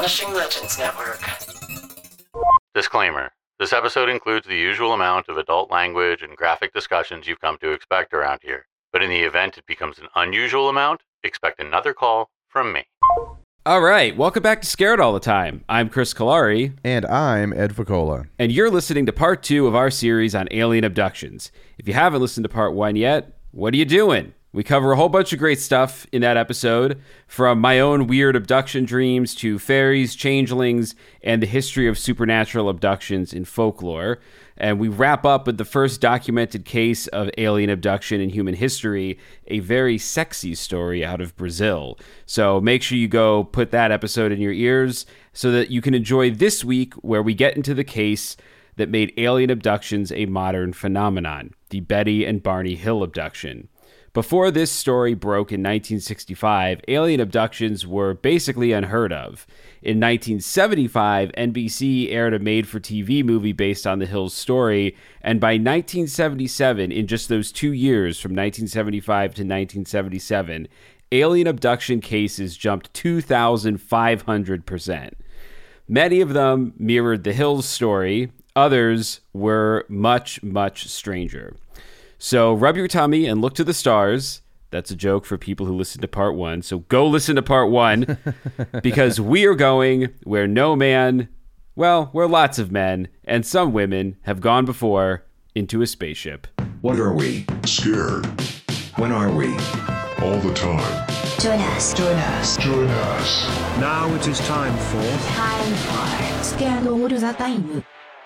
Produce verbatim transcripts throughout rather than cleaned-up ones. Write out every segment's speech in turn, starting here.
Vanishing Legends Network. Disclaimer. This episode includes the usual amount of adult language and graphic discussions you've come to expect around here. But in the event it becomes an unusual amount, expect another call from me. All right, welcome back to Scared All the Time. I'm Chris Kalari. And I'm Ed Ficola. And you're listening to part two of our series on alien abductions. If you haven't listened to part one yet, what are you doing? We cover a whole bunch of great stuff in that episode, from my own weird abduction dreams to fairies, changelings, and the history of supernatural abductions in folklore. And we wrap up with the first documented case of alien abduction in human history, a very sexy story out of Brazil. So make sure you go put that episode in your ears so that you can enjoy this week, where we get into the case that made alien abductions a modern phenomenon, the Betty and Barney Hill abduction. Before this story broke in nineteen sixty-five, alien abductions were basically unheard of. In nineteen seventy-five, N B C aired a made-for-T V movie based on the Hills story, and by nineteen seventy-seven, in just those two years, from nineteen seventy-five to nineteen seventy-seven, alien abduction cases jumped two thousand five hundred percent. Many of them mirrored the Hills story. Others were much, much stranger. So rub your tummy and look to the stars. That's a joke for people who listened to part one. So go listen to part one, because we are going where no man, well, where lots of men and some women have gone before, into a spaceship. What are we? Scared. When are we? All the time. Join us. Join us. Join us. Now it is time for... Time for Scared All the Time.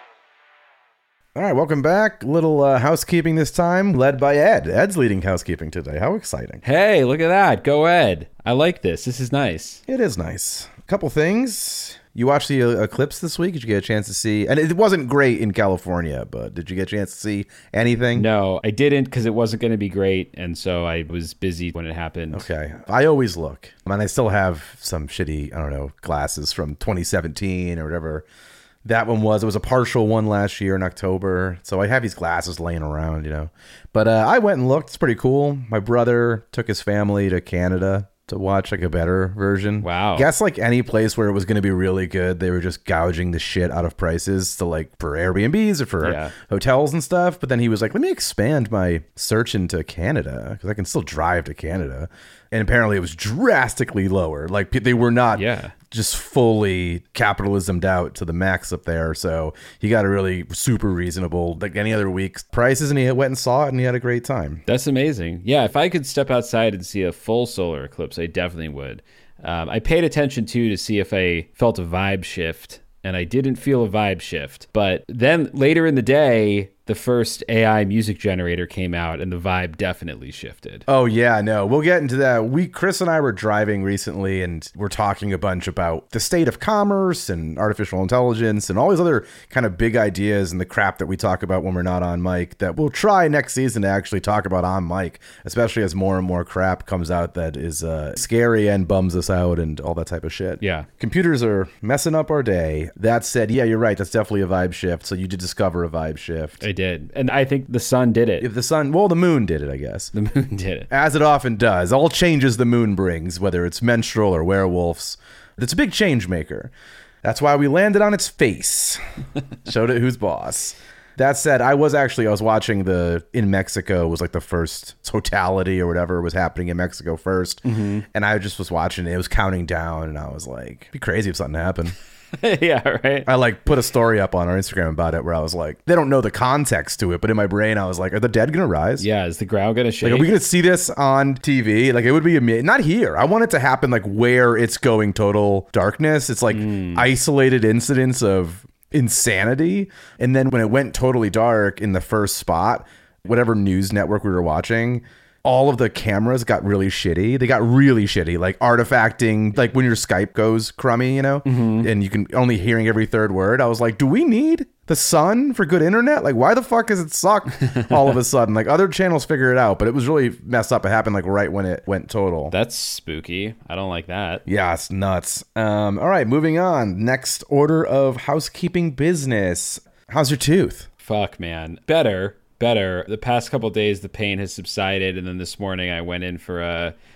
All right, welcome back. Little uh, housekeeping this time, led by Ed. Ed's leading housekeeping today. How exciting. Hey, look at that. Go Ed. I like this. This is nice. It is nice. A couple things. You watched the uh, eclipse this week? Did you get a chance to see? And it wasn't great in California, but did you get a chance to see anything? No, I didn't, because it wasn't going to be great, and so I was busy when it happened. Okay. I always look. I mean, I still have some shitty, I don't know, glasses from twenty seventeen or whatever that one was. It was a partial one last year in October. So I have these glasses laying around, you know. But uh, I went and looked. It's pretty cool. My brother took his family to Canada to watch like a better version. Wow. Guess like any place where it was going to be really good, they were just gouging the shit out of prices to like for Airbnbs or for yeah. hotels and stuff. But then he was like, let me expand my search into Canada, because I can still drive to Canada. And apparently it was drastically lower. Like they were not yeah. just fully capitalismed out to the max up there. So he got a really super reasonable, like any other week's prices, and he went and saw it and he had a great time. That's amazing. Yeah, if I could step outside and see a full solar eclipse, I definitely would. Um, I paid attention too to see if I felt a vibe shift, and I didn't feel a vibe shift. But then later in the day, the first A I music generator came out, and the vibe definitely shifted. Oh, yeah, no, we'll get into that. We, Chris and I were driving recently, and we're talking a bunch about the state of commerce and artificial intelligence and all these other kind of big ideas and the crap that we talk about when we're not on mic that we'll try next season to actually talk about on mic, especially as more and more crap comes out that is uh, scary and bums us out and all that type of shit. Yeah. Computers are messing up our day. That said, yeah, you're right. That's definitely a vibe shift. So you did discover a vibe shift. I did. And I think the sun did it. If the sun, well, the moon did it, I guess. The moon did it. As it often does. All changes the moon brings, whether it's menstrual or werewolves. It's a big change maker. That's why we landed on its face. Showed it who's boss. That said, I was actually, I was watching the, in Mexico was like the first totality or whatever was happening in Mexico first. Mm-hmm. And I just was watching it. It was counting down and I was like, it'd be crazy if something happened. Yeah, right. I like put a story up on our Instagram about it where I was like, they don't know the context to it, but in my brain I was like, are the dead gonna rise? Yeah, is the ground gonna shake? Like, are we gonna see this on T V? Like, it would be amazing. Not here. I want it to happen like where it's going total darkness. It's like mm. isolated incidents of insanity. And then when it went totally dark in the first spot, whatever news network we were watching, all of the cameras got really shitty. They got really shitty, like artifacting, like when your Skype goes crummy, you know, mm-hmm. and you can only hearing every third word. I was like, do we need the sun for good internet? Like, why the fuck does it suck all of a sudden? Like, other channels figure it out, but it was really messed up. It happened like right when it went total. That's spooky. I don't like that. Yeah, it's nuts. Um, all right, moving on. Next order of housekeeping business. How's your tooth? Fuck, man. Better. Better. The past couple of days, the pain has subsided, and then this morning I went in for a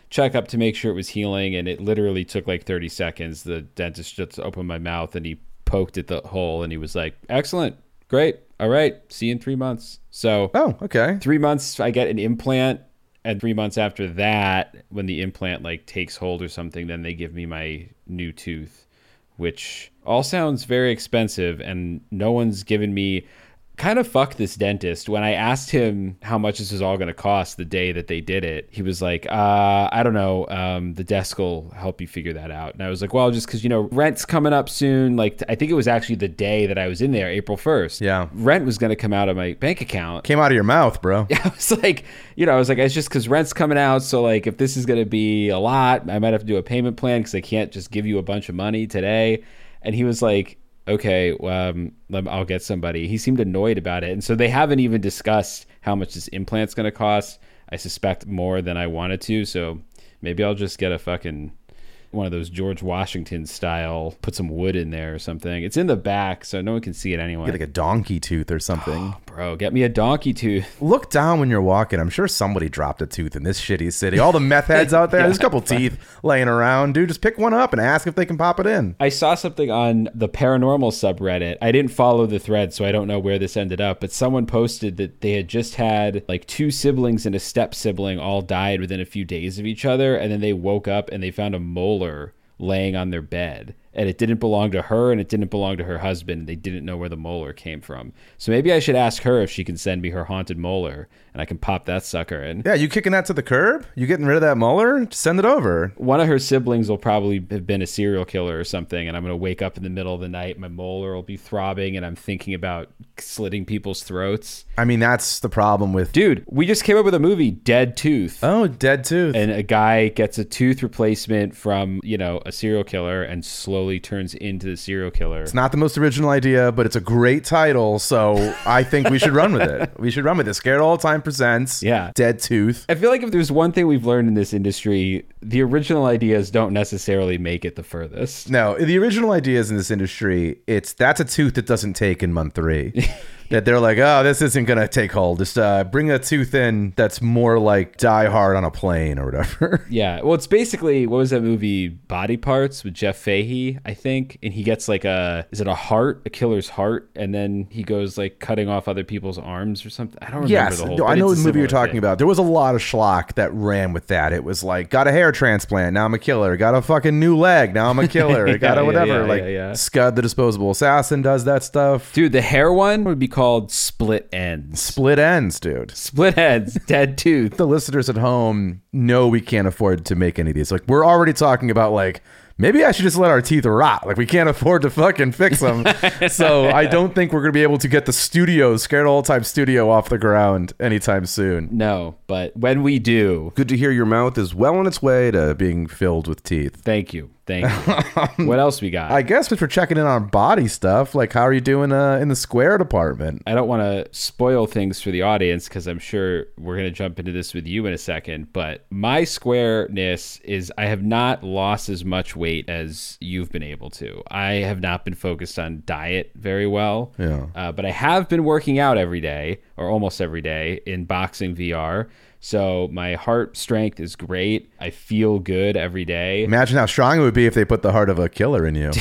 checkup to make sure it was healing, and it literally took like thirty seconds. The dentist just opened my mouth and he poked at the hole and he was like, excellent, great, all right, see you in three months. So Oh, okay. three months I get an implant, and three months after that, when the implant like takes hold or something, then they give me my new tooth, which all sounds very expensive, and no one's given me. Kind of fuck this dentist. When I asked him how much this was all going to cost the day that they did it, he was like, uh, I don't know. Um, the desk will help you figure that out. And I was like, well, just because, you know, rent's coming up soon. Like, I think it was actually the day that I was in there, April first. Yeah. Rent was going to come out of my bank account. Came out of your mouth, bro. I was like, you know, I was like, it's just because rent's coming out. So, like, if this is going to be a lot, I might have to do a payment plan because I can't just give you a bunch of money today. And he was like, okay, um, I'll get somebody. He seemed annoyed about it. And so they haven't even discussed how much this implant's going to cost. I suspect more than I wanted to. So maybe I'll just get a fucking one of those George Washington style, put some wood in there or something. It's in the back, so no one can see it anyway. Get like a donkey tooth or something. Oh, bro, get me a donkey tooth. Look down when you're walking. I'm sure somebody dropped a tooth in this shitty city. All the meth heads out there, Yeah. there's a couple teeth laying around. Dude, just pick one up and ask if they can pop it in. I saw something on the paranormal subreddit. I didn't follow the thread, so I don't know where this ended up, but someone posted that they had just had like two siblings and a step sibling all died within a few days of each other, and then they woke up and they found a molar laying on their bed, and it didn't belong to her and it didn't belong to her husband. They didn't know where the molar came from. So maybe I should ask her if she can send me her haunted molar and I can pop that sucker in. Yeah, you kicking that to the curb? You getting rid of that molar? Just send it over. One of her siblings will probably have been a serial killer or something, and I'm going to wake up in the middle of the night, my molar will be throbbing, and I'm thinking about slitting people's throats. I mean, that's the problem with... Dude, we just came up with a movie, Dead Tooth. Oh, dead tooth. And a guy gets a tooth replacement from, you know, a serial killer and slowly turns into the serial killer. It's not the most original idea, but it's a great title, so I think we should run with it. We should run with it. Scared All the Time presents Yeah. Dead Tooth. I feel like if there's one thing we've learned in this industry, the original ideas don't necessarily make it the furthest. No, the original ideas in this industry, it's that's a tooth that doesn't take in month three. That they're like, oh, this isn't going to take hold. Just uh, bring a tooth in that's more like Die Hard on a plane or whatever. Yeah. Well, it's basically, what was that movie, Body Parts with Jeff Fahey, I think? And he gets like a, is it a heart, a killer's heart? And then he goes like cutting off other people's arms or something. I don't remember Yes, the whole no, I but know it's the a movie you're similar talking thing. about. There was a lot of schlock that ran with that. It was like, got a hair transplant, now I'm a killer. Got a fucking new leg, now I'm a killer. Yeah, got a yeah, whatever. yeah, like yeah, yeah. Scud the Disposable Assassin does that stuff. Dude, the hair one would be called Split Ends. Split ends, dude. Split Ends, Dead Tooth. The listeners at home know we can't afford to make any of these. Like, we're already talking about like, maybe I should just let our teeth rot. Like, we can't afford to fucking fix them. So I don't think we're going to be able to get the studio, Scared All Time Studio, off the ground anytime soon. No, but when we do, Good to hear your mouth is well on its way to being filled with teeth. thank you. Thank you. What else we got? I guess if we're checking in on body stuff, like how are you doing uh, in the square department? I don't want to spoil things for the audience because I'm sure we're going to jump into this with you in a second. But my squareness is I have not lost as much weight as you've been able to. I have not been focused on diet very well. Yeah. Uh, but I have been working out every day or almost every day in boxing V R. So my heart strength is great. I feel good every day. Imagine how strong it would be if they put the heart of a killer in you.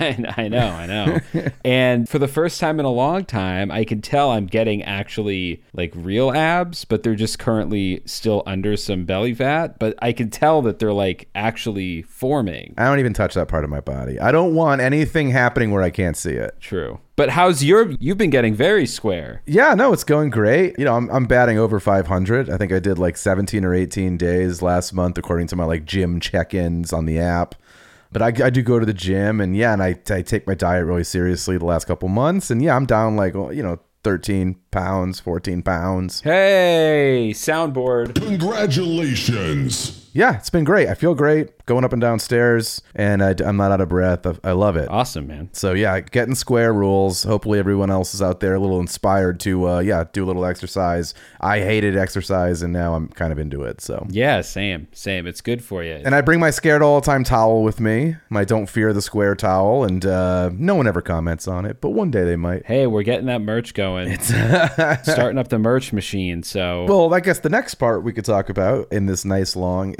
I know, I know. And for the first time in a long time, I can tell I'm getting actually like real abs, but they're just currently still under some belly fat. But I can tell that they're like actually forming. I don't even touch that part of my body. I don't want anything happening where I can't see it. True. But how's your, you've been getting very square. Yeah, no, it's going great. You know, I'm, I'm batting over five hundred. I think I did like seventeen or eighteen days last month, according to my like gym check-ins on the app. But I, I do go to the gym, and yeah, and I, I take my diet really seriously the last couple months. And yeah, I'm down like, you know, thirteen pounds, fourteen pounds. Hey, soundboard. Congratulations. Yeah, it's been great. I feel great going up and down stairs, and I, I'm not out of breath. I, I love it. Awesome, man. So yeah, getting square rules. Hopefully everyone else is out there a little inspired to, uh, yeah, do a little exercise. I hated exercise, and now I'm kind of into it. So Yeah, same, same. It's good for you. and I bring my Scared All the Time towel with me, my Don't Fear the Square towel, and uh, no one ever comments on it, but one day they might. Hey, we're getting that merch going. Starting up the merch machine. So Well, I guess the next part we could talk about in this nice long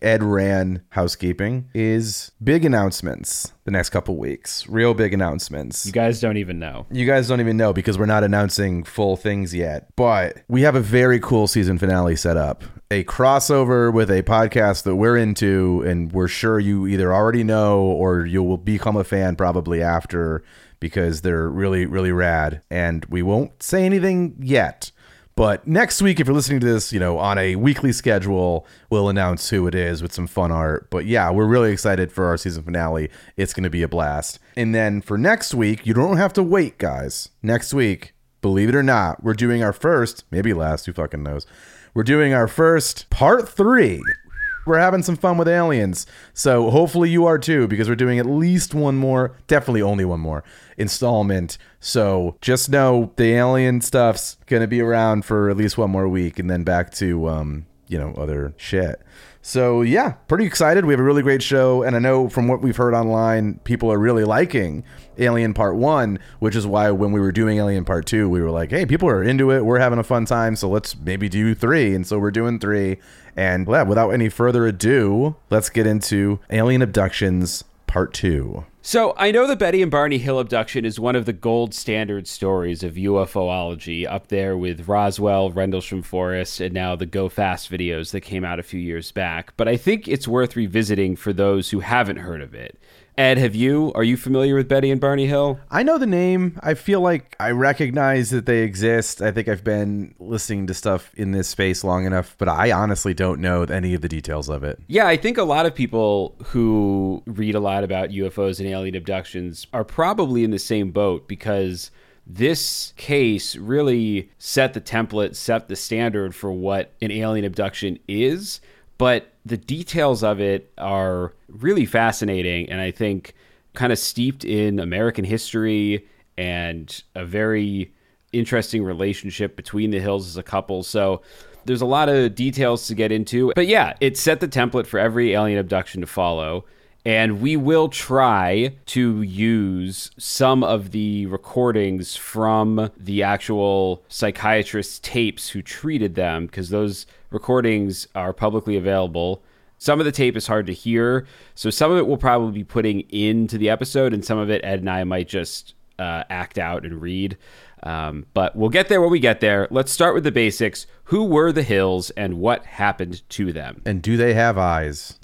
Ed ran housekeeping, is big announcements the next couple weeks. Real big announcements. You guys don't even know. You guys don't even know because we're not announcing full things yet. But we have a very cool season finale set up. A crossover with a podcast that we're into, and we're sure you either already know or you will become a fan probably after, because they're really, really rad. And we won't say anything yet. But next week, if you're listening to this, you know, on a weekly schedule, we'll announce who it is with some fun art. But yeah, we're really excited for our season finale. It's going to be a blast. And then for next week, you don't have to wait, guys. Next week, believe it or not, we're doing our first, maybe last, who fucking knows. We're doing our first part three. We're having some fun with aliens. So hopefully you are too, because we're doing at least one more, definitely only one more installment. So just know the alien stuff's going to be around for at least one more week, and then back to, um, you know, other shit. So yeah, pretty excited. We have a really great show. And I know from what we've heard online, people are really liking Alien Part one, which is why when we were doing Alien Part two, we were like, hey, people are into it. We're having a fun time. So let's maybe do three. And so we're doing three. And yeah, without any further ado, let's get into Alien Abductions Part two. So I know the Betty and Barney Hill abduction is one of the gold standard stories of UFOlogy, up there with Roswell, Rendlesham Forest, and now the Go Fast videos that came out a few years back. But I think it's worth revisiting for those who haven't heard of it. Ed, have you? Are you familiar with Betty and Barney Hill? I know the name. I feel like I recognize that they exist. I think I've been listening to stuff in this space long enough, but I honestly don't know any of the details of it. Yeah, I think a lot of people who read a lot about U F Os and alien abductions are probably in the same boat, because this case really set the template, set the standard for what an alien abduction is. But the details of it are really fascinating, and I think kind of steeped in American history and a very interesting relationship between the Hills as a couple. So there's a lot of details to get into. But yeah, it set the template for every alien abduction to follow. And we will try to use some of the recordings from the actual psychiatrist's tapes who treated them, because those recordings are publicly available. Some of the tape is hard to hear, so some of it we'll probably be putting into the episode, and some of it Ed and I might just uh, act out and read. Um, but we'll get there when we get there. Let's start with the basics. Who were the Hills and what happened to them? And do they have eyes?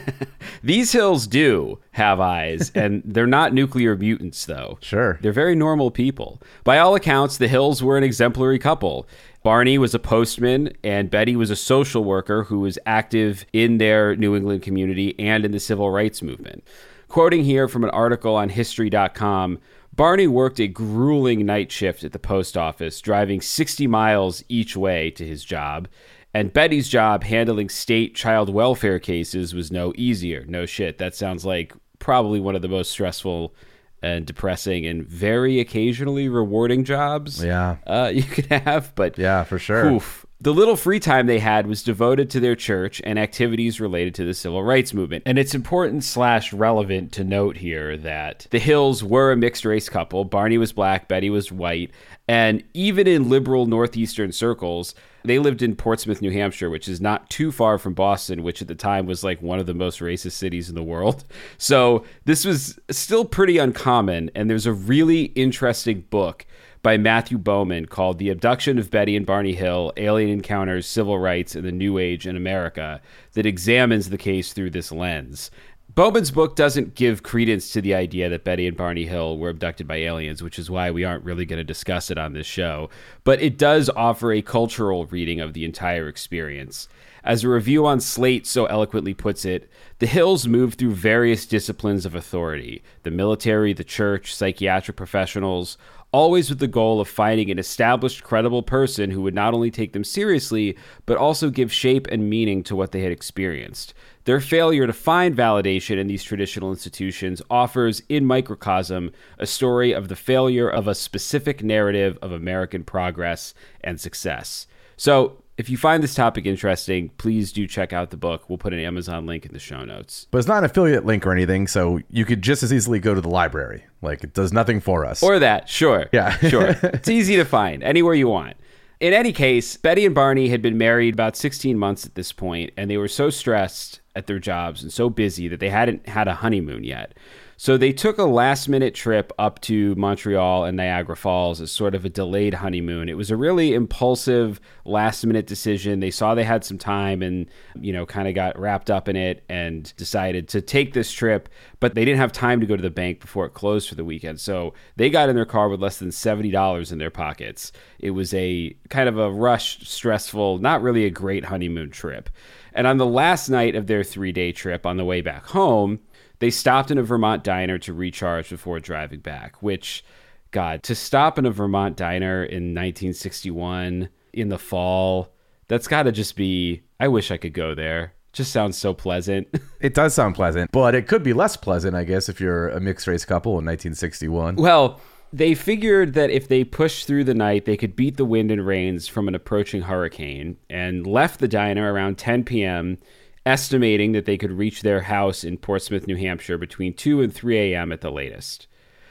These Hills do have eyes, and they're not nuclear mutants, though. Sure. They're very normal people. By all accounts, the Hills were an exemplary couple. Barney was a postman, and Betty was a social worker who was active in their New England community and in the civil rights movement. Quoting here from an article on history dot com, Barney worked a grueling night shift at the post office, driving sixty miles each way to his job. And Betty's job handling state child welfare cases was no easier. No shit. That sounds like probably one of the most stressful and depressing and very occasionally rewarding jobs Yeah. uh, you could have. But Yeah, for sure. oof. The little free time they had was devoted to their church and activities related to the civil rights movement. And it's important slash relevant to note here that the Hills were a mixed race couple. Barney was black, Betty was white. And even in liberal northeastern circles, they lived in Portsmouth, New Hampshire, which is not too far from Boston, which at the time was like one of the most racist cities in the world. So this was still pretty uncommon. And there's a really interesting book by Matthew Bowman called The Abduction of Betty and Barney Hill, Alien Encounters, Civil Rights, and the New Age in America, that examines the case through this lens. Bowman's book doesn't give credence to the idea that Betty and Barney Hill were abducted by aliens, which is why we aren't really going to discuss it on this show, but it does offer a cultural reading of the entire experience. As a review on Slate so eloquently puts it, the Hills moved through various disciplines of authority, the military, the church, psychiatric professionals, always with the goal of finding an established, credible person who would not only take them seriously, but also give shape and meaning to what they had experienced. Their failure to find validation in these traditional institutions offers, in microcosm, a story of the failure of a specific narrative of American progress and success. So, if you find this topic interesting, please do check out the book. We'll put an Amazon link in the show notes. But it's not an affiliate link or anything, so you could just as easily go to the library. Like, it does nothing for us. Or that, sure. Yeah. Sure. It's easy to find anywhere you want. In any case, Betty and Barney had been married about sixteen months at this point, and they were so stressed at their jobs and so busy that they hadn't had a honeymoon yet. So they took a last-minute trip up to Montreal and Niagara Falls as sort of a delayed honeymoon. It was a really impulsive, last-minute decision. They saw they had some time and, you know, kind of got wrapped up in it and decided to take this trip, but they didn't have time to go to the bank before it closed for the weekend. So they got in their car with less than seventy dollars in their pockets. It was a kind of a rushed, stressful, not really a great honeymoon trip. And on the last night of their three-day trip on the way back home, they stopped in a Vermont diner to recharge before driving back, which, God, to stop in a Vermont diner in nineteen sixty-one in the fall, that's got to just be, I wish I could go there. Just sounds so pleasant. It does sound pleasant, but it could be less pleasant, I guess, if you're a mixed race couple in nineteen sixty-one. Well, they figured that if they pushed through the night, they could beat the wind and rains from an approaching hurricane, and left the diner around ten p.m., estimating that they could reach their house in Portsmouth, New Hampshire between two and three a.m. at the latest.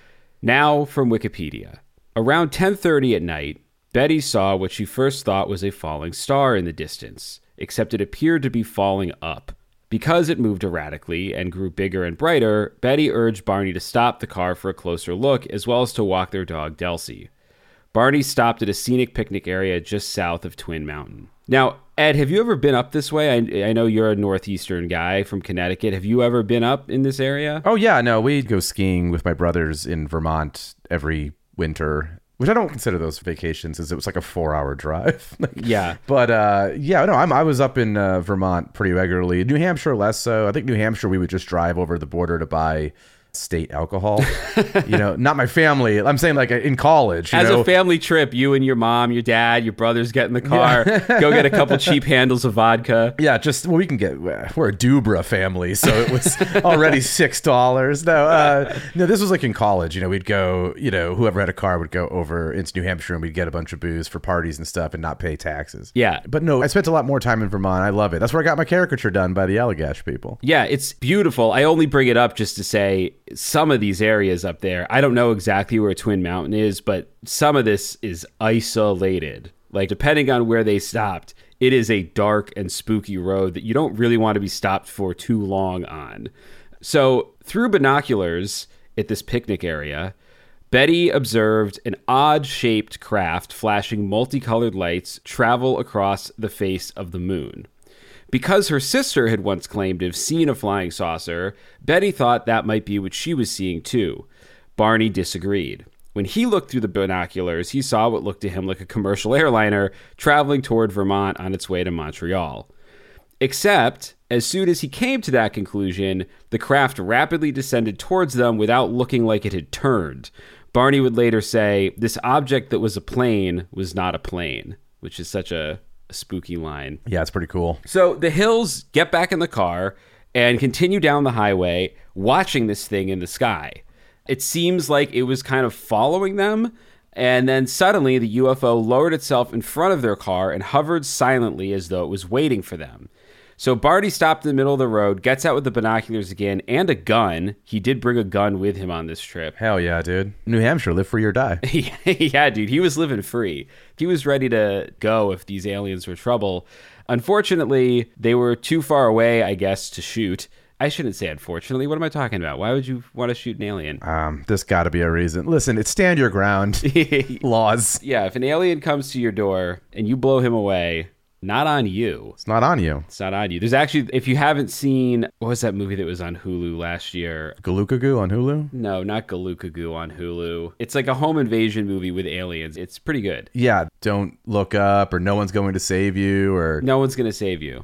Now from Wikipedia. Around ten thirty at night, Betty saw what she first thought was a falling star in the distance, except it appeared to be falling up. Because it moved erratically and grew bigger and brighter, Betty urged Barney to stop the car for a closer look, as well as to walk their dog, Delcy. Barney stopped at a scenic picnic area just south of Twin Mountain. Now, Ed, have you ever been up this way? I, I know you're a northeastern guy from Connecticut. Have you ever been up in this area? Oh, yeah. No, we go skiing with my brothers in Vermont every winter, which I don't consider those vacations, as it was like a four-hour drive. Yeah. But, uh, yeah, no, I'm, I was up in uh, Vermont pretty regularly. New Hampshire, less so. I think New Hampshire, we would just drive over the border to buy state alcohol. You know, not my family. I'm saying like in college. You As know? a family trip, you and your mom, your dad, your brothers get in the car, yeah. Go get a couple cheap handles of vodka. Yeah, just, well, we can get, we're a Dubra family, so it was already six dollars. No, uh, no, this was like in college. You know, we'd go, you know, whoever had a car would go over into New Hampshire and we'd get a bunch of booze for parties and stuff and not pay taxes. Yeah. But no, I spent a lot more time in Vermont. I love it. That's where I got my caricature done by the Allagash people. Yeah, it's beautiful. I only bring it up just to say some of these areas up there, I don't know exactly where Twin Mountain is, but some of this is isolated. Like, depending on where they stopped, it is a dark and spooky road that you don't really want to be stopped for too long on. So, through binoculars at this picnic area, Betty observed an odd-shaped craft flashing multicolored lights travel across the face of the moon. Because her sister had once claimed to have seen a flying saucer, Betty thought that might be what she was seeing too. Barney disagreed. When he looked through the binoculars, he saw what looked to him like a commercial airliner traveling toward Vermont on its way to Montreal. Except, as soon as he came to that conclusion, the craft rapidly descended towards them without looking like it had turned. Barney would later say, this object that was a plane was not a plane, which is such a A spooky line. Yeah, it's pretty cool. So the Hills get back in the car and continue down the highway, watching this thing in the sky. It seems like it was kind of following them, and then suddenly the U F O lowered itself in front of their car and hovered silently as though it was waiting for them. So Barney stopped in the middle of the road, gets out with the binoculars again, and a gun. He did bring a gun with him on this trip. Hell yeah, dude. New Hampshire, live free or die. Yeah, dude, he was living free. He was ready to go if these aliens were trouble. Unfortunately, they were too far away, I guess, to shoot. I shouldn't say unfortunately. What am I talking about? Why would you want to shoot an alien? Um, there's got to be a reason. Listen, it's stand your ground laws. Yeah, if an alien comes to your door and you blow him away, not on you. It's not on you. It's not on you. There's actually, if you haven't seen, what was that movie that was on Hulu last year? Galooka-Goo on Hulu? No, not Galooka-Goo on Hulu. It's like a home invasion movie with aliens. It's pretty good. Yeah, don't look up, or no one's going to save you, or... No one's going to save you.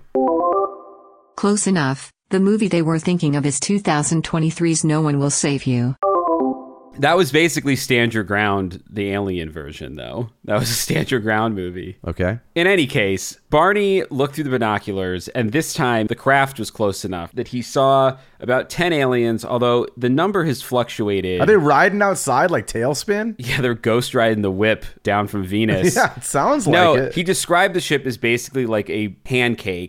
Close enough. The movie they were thinking of is two thousand twenty-three's No One Will Save You. That was basically Stand Your Ground, the alien version, though. That was a Stand Your Ground movie. Okay. In any case, Barney looked through the binoculars, and this time the craft was close enough that he saw about ten aliens, although the number has fluctuated. Are they riding outside like Tailspin? Yeah, they're ghost riding the whip down from Venus. Yeah, it sounds like no, it. He described the ship as basically like a pancake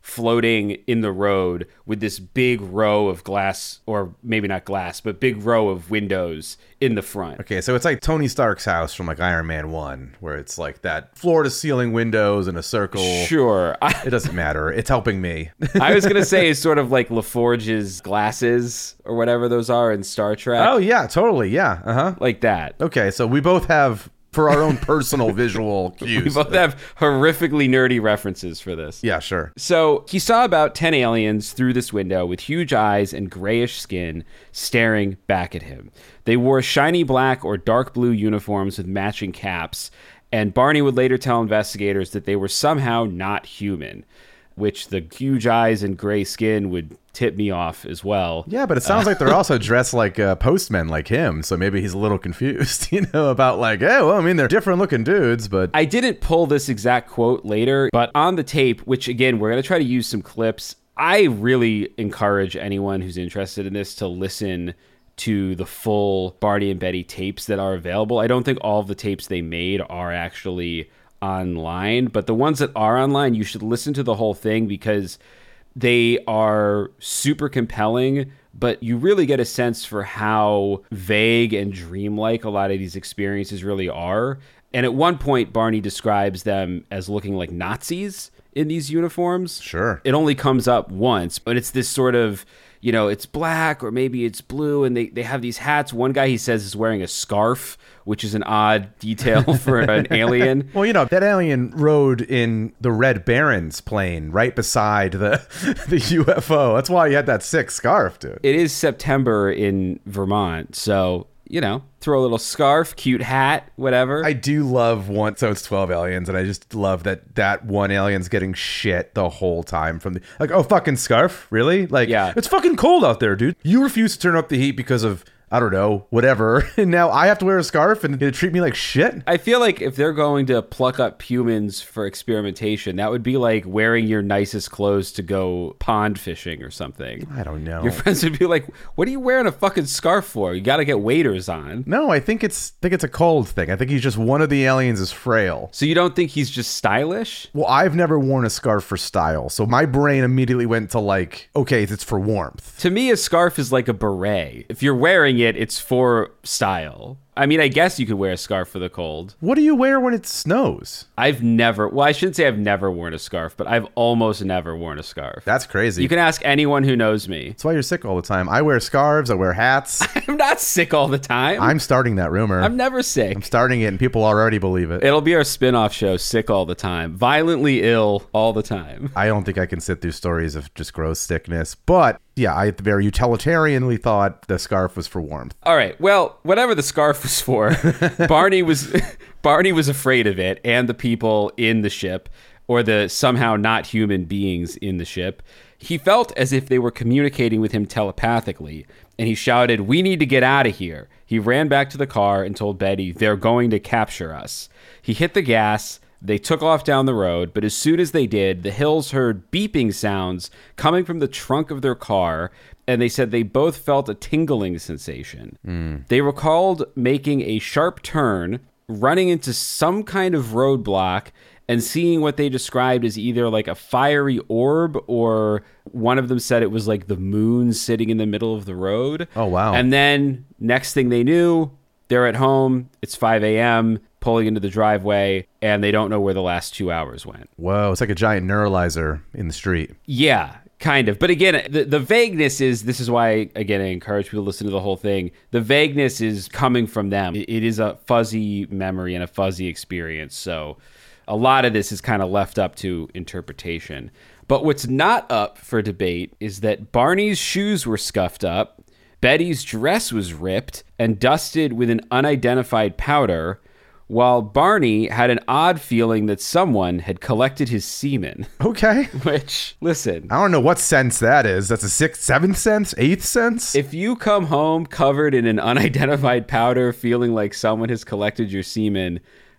floating in the road with this big row of glass, or maybe not glass, but big row of windows in the front. Okay, so it's like Tony Stark's house from like Iron Man one, where it's like that floor to ceiling windows in a circle. Sure. I, it doesn't matter. It's helping me. I was going to say it's sort of like LaForge's glasses or whatever those are in Star Trek. Oh, yeah, totally. Yeah. Uh-huh. Like that. Okay, so we both have, for our own personal visual cues. We both have horrifically nerdy references for this. Yeah, sure. So he saw about ten aliens through this window with huge eyes and grayish skin staring back at him. They wore shiny black or dark blue uniforms with matching caps, and Barney would later tell investigators that they were somehow not human, which the huge eyes and gray skin would tip me off as well. Yeah, but it sounds uh, like they're also dressed like uh, postmen like him, so maybe he's a little confused, you know, about like, hey, well, I mean, they're different looking dudes, but... I didn't pull this exact quote later, but on the tape, which again, we're going to try to use some clips, I really encourage anyone who's interested in this to listen to the full Barney and Betty tapes that are available. I don't think all of the tapes they made are actually online, but the ones that are online, you should listen to the whole thing because they are super compelling, but you really get a sense for how vague and dreamlike a lot of these experiences really are. And at one point, Barney describes them as looking like Nazis in these uniforms. Sure. It only comes up once, but it's this sort of, you know, it's black or maybe it's blue, and they, they have these hats. One guy, he says, is wearing a scarf, which is an odd detail for an alien. Well, you know, that alien rode in the Red Baron's plane right beside the the U F O. That's why he had that sick scarf, dude. It is September in Vermont, so, you know, throw a little scarf, cute hat, whatever. I do love one, so it's twelve aliens, and I just love that that one alien's getting shit the whole time from the, like, oh, fucking scarf? Really? Like, yeah. It's fucking cold out there, dude. You refuse to turn up the heat because of, I don't know, whatever. And now I have to wear a scarf and they treat me like shit. I feel like if they're going to pluck up humans for experimentation, that would be like wearing your nicest clothes to go pond fishing or something. I don't know. Your friends would be like, what are you wearing a fucking scarf for? You got to get waders on. No, I think it's I think it's a cold thing. I think he's just one of the aliens is frail. So you don't think he's just stylish? Well, I've never worn a scarf for style. So my brain immediately went to like, okay, it's for warmth. To me, a scarf is like a beret. If you're wearing it, it's for style. I mean, I guess you could wear a scarf for the cold. What do you wear when it snows? I've never, well, I shouldn't say I've never worn a scarf, but I've almost never worn a scarf. That's crazy. You can ask anyone who knows me. That's why you're sick all the time. I wear scarves. I wear hats. I'm not sick all the time. I'm starting that rumor. I'm never sick. I'm starting it and people already believe it. It'll be our spin-off show, Sick All the Time. Violently ill all the time. I don't think I can sit through stories of just gross sickness, but yeah, I very utilitarianly thought the scarf was for warmth. All right. Well, whatever the scarf was for, Barney was Barney was afraid of it and the people in the ship, or the somehow not human beings in the ship. He felt as if they were communicating with him telepathically, and he shouted, "We need to get out of here." He ran back to the car and told Betty, "They're going to capture us." He hit the gas. They took off down the road, but as soon as they did, the Hills heard beeping sounds coming from the trunk of their car, and they said they both felt a tingling sensation. Mm. They recalled making a sharp turn, running into some kind of roadblock, and seeing what they described as either like a fiery orb, or one of them said it was like the moon sitting in the middle of the road. Oh, wow. And then next thing they knew, they're at home. It's five a.m., pulling into the driveway, and they don't know where the last two hours went. Whoa, it's like a giant neuralizer in the street. Yeah, kind of. But again, the, the vagueness is, this is why, again, I encourage people to listen to the whole thing. The vagueness is coming from them. It, it is a fuzzy memory and a fuzzy experience. So a lot of this is kind of left up to interpretation. But what's not up for debate is that Barney's shoes were scuffed up, Betty's dress was ripped and dusted with an unidentified powder, while Barney had an odd feeling that someone had collected his semen. Okay. Which, listen. I don't know what sense that is. That's a sixth, seventh sense, eighth sense? If you come home covered in an unidentified powder, feeling like someone has collected your semen,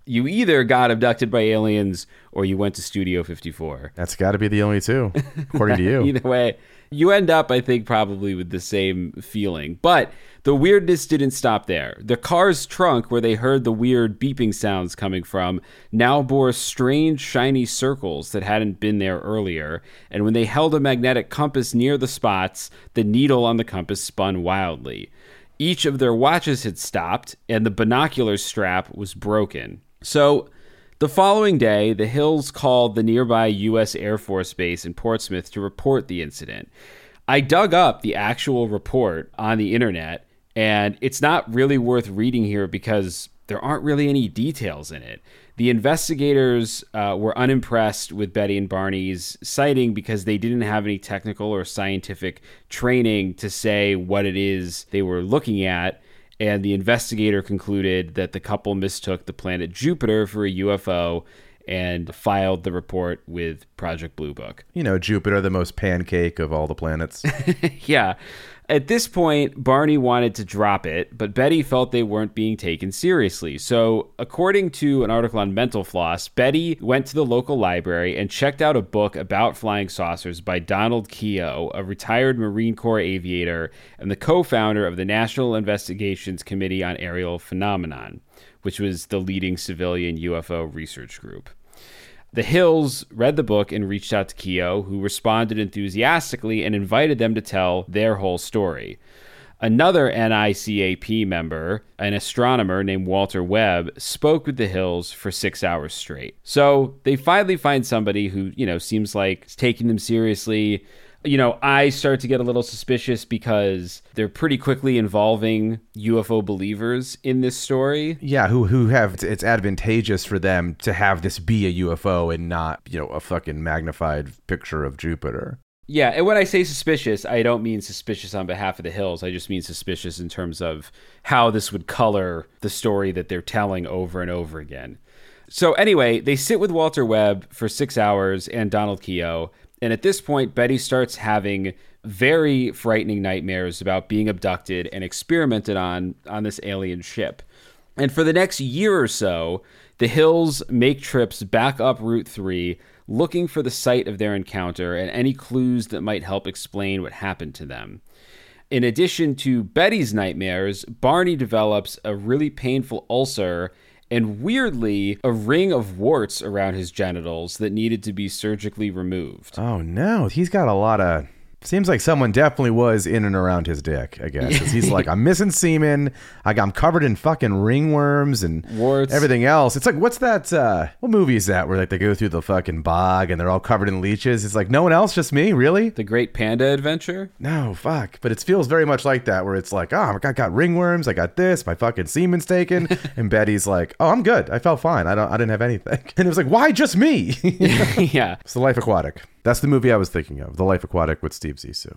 You either got abducted by aliens or you went to Studio fifty-four. That's got to be the only two, according to you. Either way, you end up, I think, probably with the same feeling. But the weirdness didn't stop there. The car's trunk, where they heard the weird beeping sounds coming from, now bore strange, shiny circles that hadn't been there earlier. And when they held a magnetic compass near the spots, the needle on the compass spun wildly. Each of their watches had stopped, and the binocular strap was broken. So the following day, the Hills called the nearby U S Air Force Base in Portsmouth to report the incident. I dug up the actual report on the internet, and it's not really worth reading here because there aren't really any details in it. The investigators uh, were unimpressed with Betty and Barney's sighting because they didn't have any technical or scientific training to say what it is they were looking at. And the investigator concluded that the couple mistook the planet Jupiter for a U F O and filed the report with Project Blue Book. You know, Jupiter, the most pancake of all the planets. Yeah. At this point, Barney wanted to drop it, but Betty felt they weren't being taken seriously. So, according to an article on Mental Floss, Betty went to the local library and checked out a book about flying saucers by Donald Keogh, a retired Marine Corps aviator and the co-founder of the National Investigations Committee on Aerial Phenomenon, which was the leading civilian U F O research group. The Hills read the book and reached out to Keogh, who responded enthusiastically and invited them to tell their whole story. Another N I C A P member, an astronomer named Walter Webb, spoke with the Hills for six hours straight. So they finally find somebody who, you know, seems like is taking them seriously. You know, I start to get a little suspicious because they're pretty quickly involving U F O believers in this story. Yeah, who who have, it's advantageous for them to have this be a U F O and not, you know, a fucking magnified picture of Jupiter. Yeah, and when I say suspicious, I don't mean suspicious on behalf of the Hills. I just mean suspicious in terms of how this would color the story that they're telling over and over again. So anyway, they sit with Walter Webb for six hours and Donald Keogh. And at this point, Betty starts having very frightening nightmares about being abducted and experimented on on this alien ship. And for the next year or so, the Hills make trips back up Route three, looking for the site of their encounter and any clues that might help explain what happened to them. In addition to Betty's nightmares, Barney develops a really painful ulcer and weirdly, a ring of warts around his genitals that needed to be surgically removed. Oh, no. He's got a lot of... Seems like someone definitely was in and around his dick, I guess. 'Cause he's like, I'm missing semen. I, I'm covered in fucking ringworms and warts, everything else. It's like, what's that? Uh, what movie is that where like they go through the fucking bog and they're all covered in leeches? It's like, no one else, just me? Really? The Great Panda Adventure? No, fuck. But it feels very much like that where it's like, oh, I got ringworms. I got this. My fucking semen's taken. And Betty's like, oh, I'm good. I felt fine. I don't. I didn't have anything. And it was like, why just me? Yeah. It's The Life Aquatic. That's the movie I was thinking of, The Life Aquatic with Steve Zissou.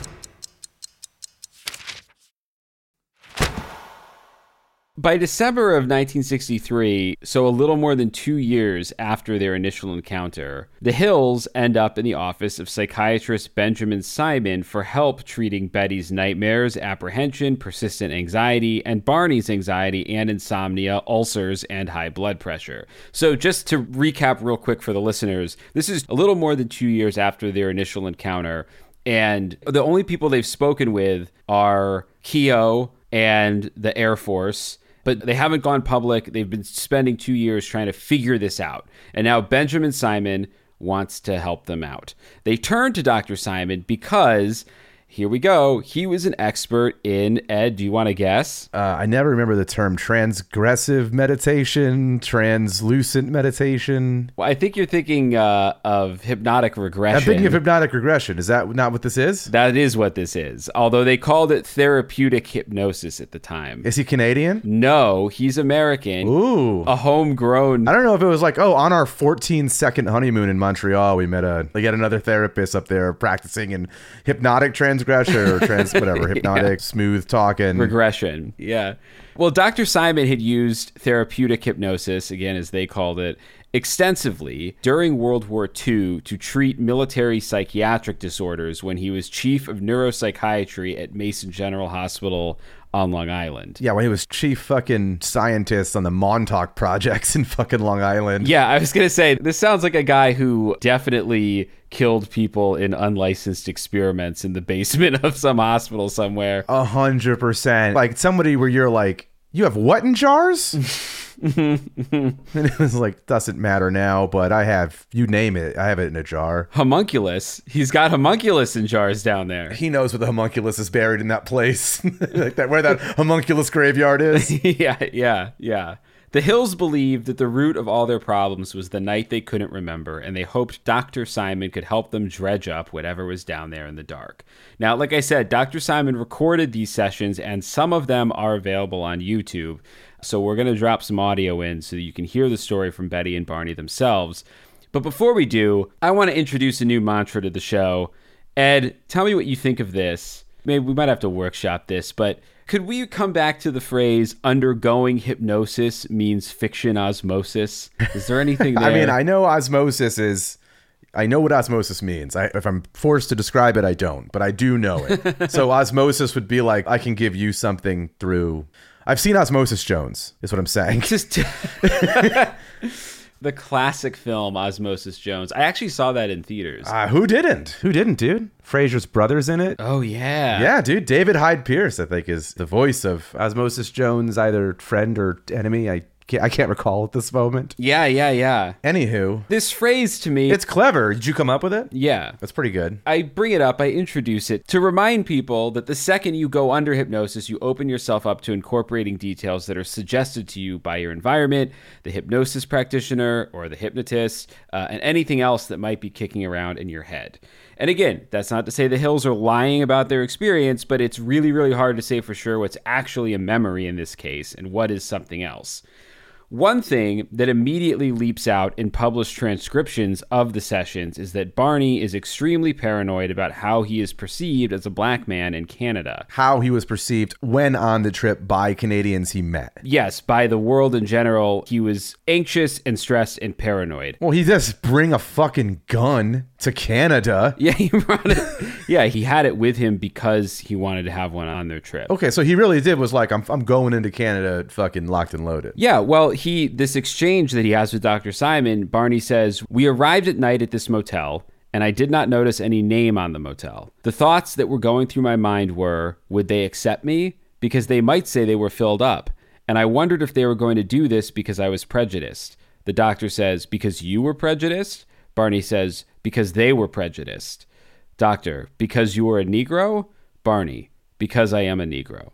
By December of nineteen sixty-three, so a little more than two years after their initial encounter, the Hills end up in the office of psychiatrist Benjamin Simon for help treating Betty's nightmares, apprehension, persistent anxiety, and Barney's anxiety and insomnia, ulcers, and high blood pressure. So just to recap real quick for the listeners, this is a little more than two years after their initial encounter, and the only people they've spoken with are Keogh and the Air Force, but they haven't gone public. They've been spending two years trying to figure this out. And now Benjamin Simon wants to help them out. They turn to Doctor Simon because, here we go, he was an expert in, Ed, do you want to guess? Uh, I never remember the term transgressive meditation, translucent meditation. Well, I think you're thinking uh, of hypnotic regression. I'm thinking of hypnotic regression. Is that not what this is? That is what this is, although they called it therapeutic hypnosis at the time. Is he Canadian? No, he's American. Ooh. A homegrown. I don't know if it was like, oh, on our fourteen second honeymoon in Montreal, we met a, like, yet another therapist up there practicing in hypnotic transgression or trans, whatever, hypnotic, yeah. Smooth talking. Regression, yeah. Well, Doctor Simon had used therapeutic hypnosis, again, as they called it, extensively during World War Two to treat military psychiatric disorders when he was chief of neuropsychiatry at Mason General Hospital on Long Island. Yeah, when he was chief fucking scientist on the Montauk projects in fucking Long Island. Yeah, I was going to say, this sounds like a guy who definitely killed people in unlicensed experiments in the basement of some hospital somewhere. A hundred percent. Like somebody where you're like, you have what in jars? And it was like, doesn't matter now, but I have, you name it, I have it in a jar. Homunculus. He's got homunculus in jars down there. He knows where the homunculus is buried in that place. Like that, where that homunculus graveyard is. yeah, yeah, yeah. The Hills believed that the root of all their problems was the night they couldn't remember, and they hoped Doctor Simon could help them dredge up whatever was down there in the dark. Now, like I said, Doctor Simon recorded these sessions, and some of them are available on YouTube. So we're going to drop some audio in so that you can hear the story from Betty and Barney themselves. But before we do, I want to introduce a new mantra to the show. Ed, tell me what you think of this. Maybe we might have to workshop this, but could we come back to the phrase undergoing hypnosis means fiction osmosis? Is there anything there? I mean, I know osmosis is, I know what osmosis means. I, if I'm forced to describe it, I don't, but I do know it. So osmosis would be like, I can give you something through, I've seen Osmosis Jones, is what I'm saying. Just the classic film Osmosis Jones. I actually saw that in theaters. Uh, who didn't? Who didn't, dude? Fraser's brother's in it. Oh, yeah. Yeah, dude. David Hyde Pierce, I think, is the voice of Osmosis Jones, either friend or enemy. I can't, I can't recall at this moment. Yeah, yeah, yeah. Anywho. This phrase to me... It's clever. Did you come up with it? Yeah. That's pretty good. I bring it up, I introduce it to remind people that the second you go under hypnosis, you open yourself up to incorporating details that are suggested to you by your environment, the hypnosis practitioner or the hypnotist, uh, and anything else that might be kicking around in your head. And again, that's not to say the Hills are lying about their experience, but it's really, really hard to say for sure what's actually a memory in this case and what is something else. One thing that immediately leaps out in published transcriptions of the sessions is that Barney is extremely paranoid about how he is perceived as a black man in Canada. How he was perceived when on the trip by Canadians he met. Yes, by the world in general, he was anxious and stressed and paranoid. Well, he just bring a fucking gun to Canada. Yeah, he brought it. Yeah, he had it with him because he wanted to have one on their trip. Okay, so he really did was like, I'm I'm going into Canada fucking locked and loaded. Yeah, well, he this exchange that he has with Doctor Simon, Barney says, "We arrived at night at this motel, and I did not notice any name on the motel. The thoughts that were going through my mind were, would they accept me? Because they might say they were filled up. And I wondered if they were going to do this because I was prejudiced." The doctor says, "Because you were prejudiced?" Barney says, "Because they were prejudiced." Doctor, "Because you were a Negro?" Barney, "Because I am a Negro."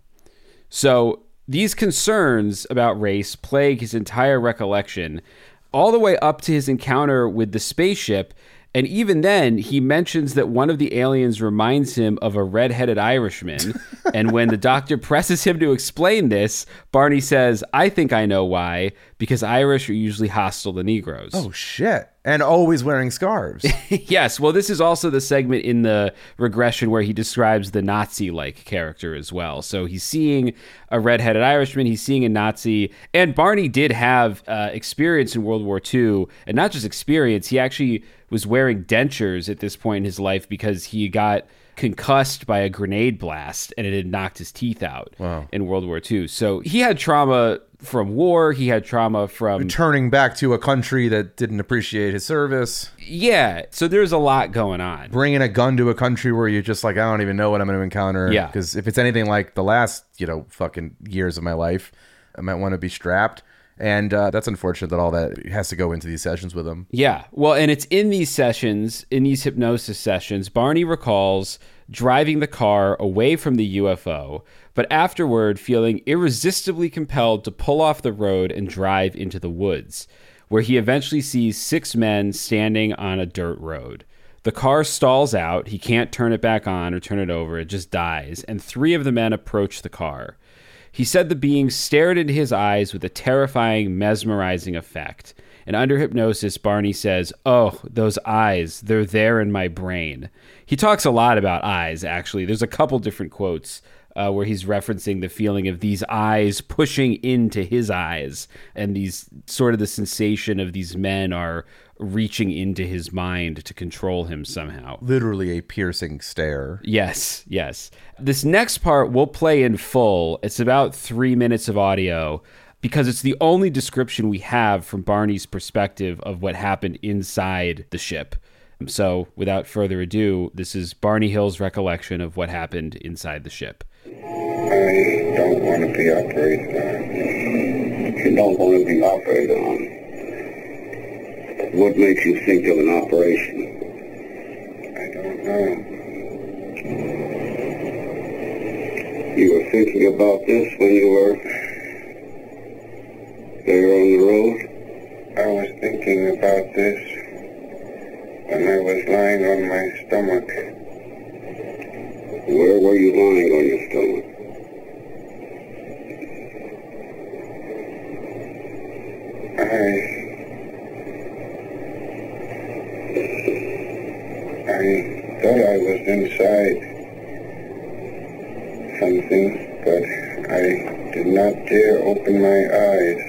So these concerns about race plague his entire recollection all the way up to his encounter with the spaceship. And even then, he mentions that one of the aliens reminds him of a red-headed Irishman. And when the doctor presses him to explain this, Barney says, "I think I know why, because Irish are usually hostile to Negroes." Oh, shit. And always wearing scarves. Yes. Well, this is also the segment in the regression where he describes the Nazi-like character as well. So he's seeing a red-headed Irishman, he's seeing a Nazi, and Barney did have uh, experience in World War Two, and not just experience, he actually was wearing dentures at this point in his life because he got concussed by a grenade blast and it had knocked his teeth out. Wow. In World War Two. So he had trauma from war. He had trauma from Returning back to a country that didn't appreciate his service. Yeah. So there's a lot going on. Bringing a gun to a country where you're just like, I don't even know what I'm going to encounter. Yeah. Because if it's anything like the last, you know, fucking years of my life, I might want to be strapped. And uh, that's unfortunate that all that has to go into these sessions with him. Yeah. Well, and it's in these sessions, in these hypnosis sessions, Barney recalls driving the car away from the U F O, but afterward feeling irresistibly compelled to pull off the road and drive into the woods, where he eventually sees six men standing on a dirt road. The car stalls out. He can't turn it back on or turn it over. It just dies. And three of the men approach the car. He said the beings stared into his eyes with a terrifying, mesmerizing effect. And under hypnosis, Barney says, "Oh, those eyes, they're there in my brain." He talks a lot about eyes, actually. There's a couple different quotes uh, where he's referencing the feeling of these eyes pushing into his eyes, and these sort of the sensation of these men are reaching into his mind to control him somehow. Literally a piercing stare. Yes, yes. This next part we'll play in full. It's about three minutes of audio because it's the only description we have from Barney's perspective of what happened inside the ship. So without further ado, this is Barney Hill's recollection of what happened inside the ship. I don't want to be operated on. You don't want to be operated on. What makes you think of an operation? I don't know. You were thinking about this when you were there on the road? I was thinking about this when I was lying on my stomach. Where were you lying on your stomach? I... I thought I was inside something, but I did not dare open my eyes.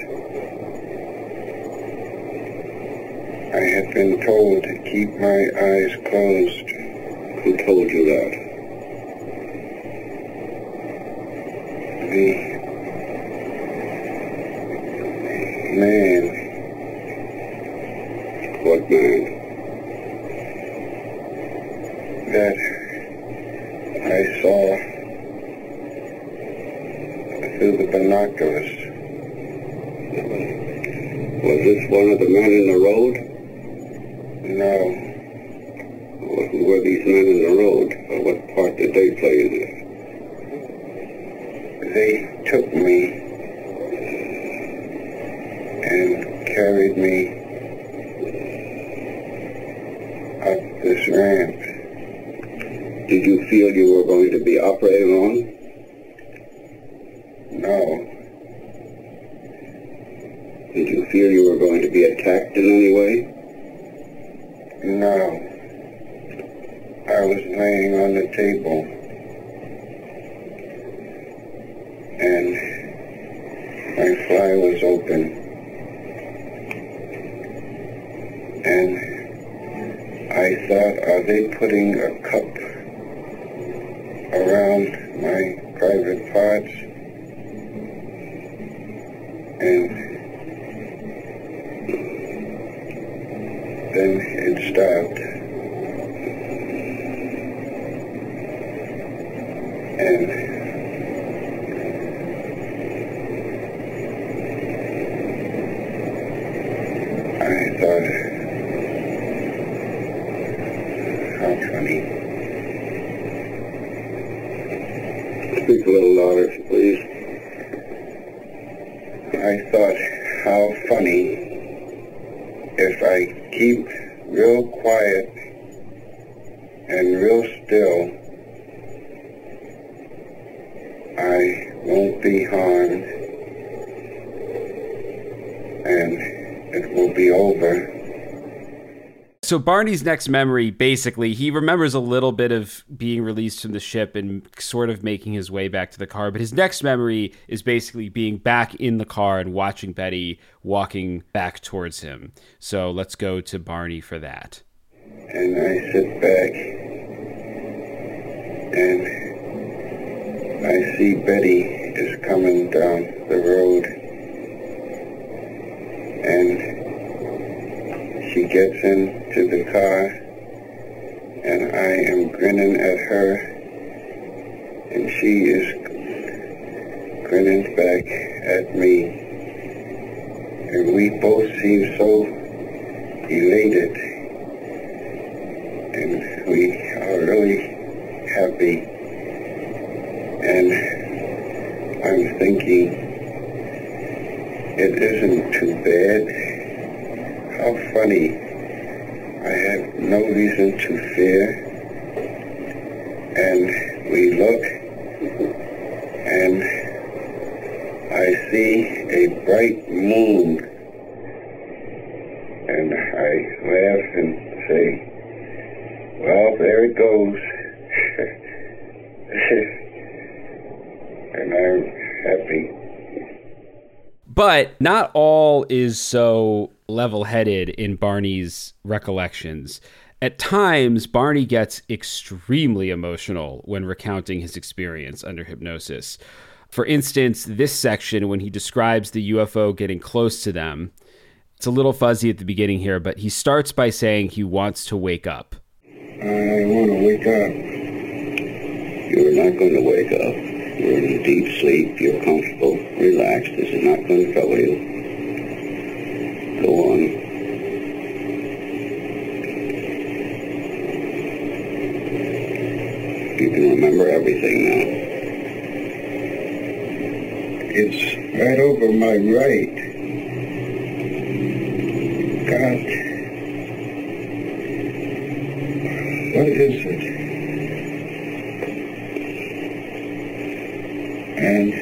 I had been told to keep my eyes closed. Who told you that? The man. What man? That I saw through the binoculars. Was this one of the men in the road? No. Who were these men in the road? Or what part did they play in this? They took me and carried me up this ramp. Did you feel you were going to be operated on? No. Did you feel you were going to be attacked in any way? No. I was laying on the table, and my fly was open, and I thought, are they putting a cup around my private parts? And then it stopped. And I thought, how funny. Speak a little louder, please. I thought, how funny if I keep real quiet and real still, I won't be harmed, and it will be over. So Barney's next memory, basically, he remembers a little bit of being released from the ship and sort of making his way back to the car. But his next memory is basically being back in the car and watching Betty walking back towards him. So let's go to Barney for that. And I sit back and I see Betty is coming down the road, and she gets into the car, and I am grinning at her, and she is grinning back at me, and we both seem so elated, and we are really happy. And I'm thinking, it isn't too bad. How funny. I have no reason to fear. And we look, and I see a bright moon. And I laugh and say, well, there it goes. But not all is so level-headed in Barney's recollections. At times, Barney gets extremely emotional when recounting his experience under hypnosis. For instance, this section, when he describes the U F O getting close to them, it's a little fuzzy at the beginning here, but he starts by saying he wants to wake up. I want to wake up. You're not going to wake up. You're in a deep sleep. You're comfortable, relaxed. This is not going to trouble you. Go on. You can remember everything now. It's right over my right. God. What is it? And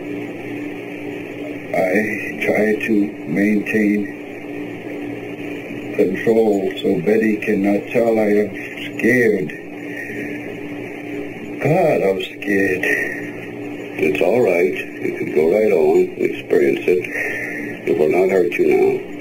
I try to maintain control so Betty cannot tell I am scared. God, I'm scared. It's all right. You can go right on, experience it. It will not hurt you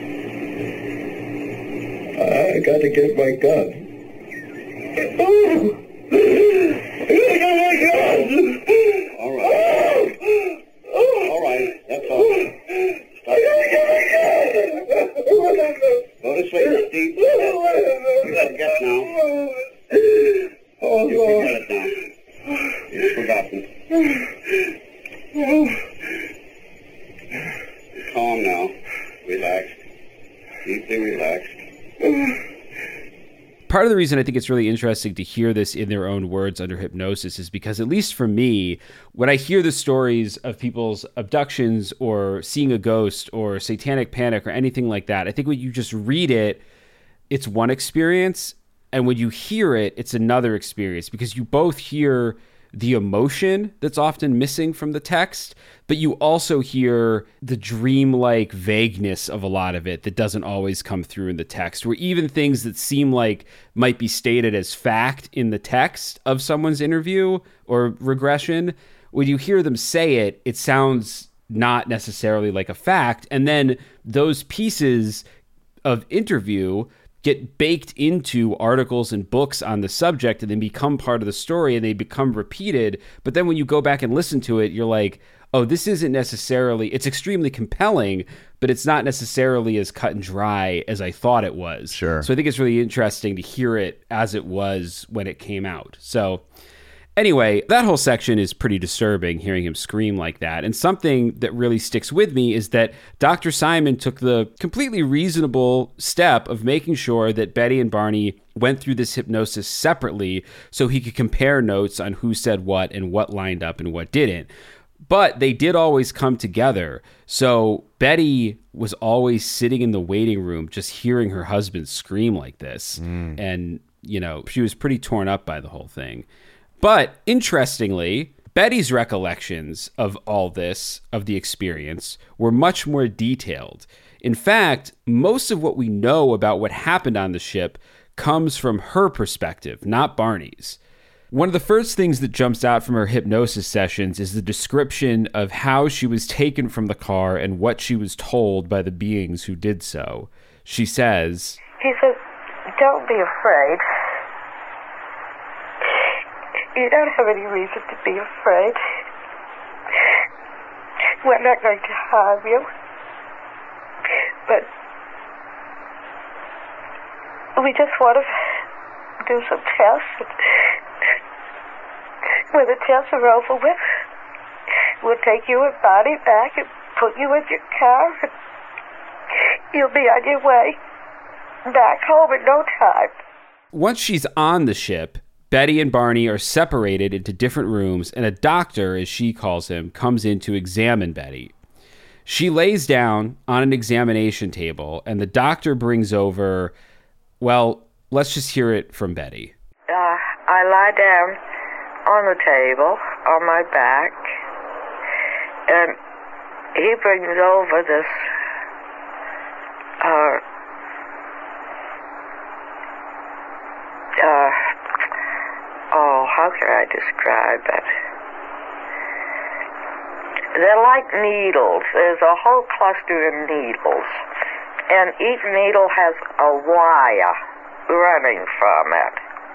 now. I got to get my gun. Oh! I got my gun! All right. All right, that's all. Stop. Go to sleep, Steve. You forget now. You forget it now. You've forgotten. Calm now. Relaxed. Deeply relaxed. Part of the reason I think it's really interesting to hear this in their own words under hypnosis is because, at least for me, when I hear the stories of people's abductions or seeing a ghost or satanic panic or anything like that, I think when you just read it, it's one experience. And when you hear it, it's another experience, because you both hear the emotion that's often missing from the text, but you also hear the dreamlike vagueness of a lot of it that doesn't always come through in the text, where even things that seem like might be stated as fact in the text of someone's interview or regression, when you hear them say it, it sounds not necessarily like a fact. And then those pieces of interview get baked into articles and books on the subject, and then become part of the story, and they become repeated. But then when you go back and listen to it, you're like, oh, this isn't necessarily, it's extremely compelling, but it's not necessarily as cut and dry as I thought it was. Sure. So I think it's really interesting to hear it as it was when it came out. So anyway, that whole section is pretty disturbing, hearing him scream like that. And something that really sticks with me is that Doctor Simon took the completely reasonable step of making sure that Betty and Barney went through this hypnosis separately so he could compare notes on who said what and what lined up and what didn't. But they did always come together. So Betty was always sitting in the waiting room just hearing her husband scream like this. Mm. And, you know, she was pretty torn up by the whole thing. But interestingly, Betty's recollections of all this, of the experience, were much more detailed. In fact, most of what we know about what happened on the ship comes from her perspective, not Barney's. One of the first things that jumps out from her hypnosis sessions is the description of how she was taken from the car and what she was told by the beings who did so. She says, He says, don't be afraid. You don't have any reason to be afraid. We're not going to harm you. But we just want to do some tests. When the tests are over with, we'll take you and Bonnie back and put you in your car, and you'll be on your way back home in no time. Once she's on the ship, Betty and Barney are separated into different rooms, and a doctor, as she calls him, comes in to examine Betty. She lays down on an examination table, and the doctor brings over, well, let's just hear it from Betty. Uh, I lie down on the table, on my back, and he brings over this, uh, uh, oh, how can I describe it? they're like needles. There's a whole cluster of needles. And each needle has a wire running from it.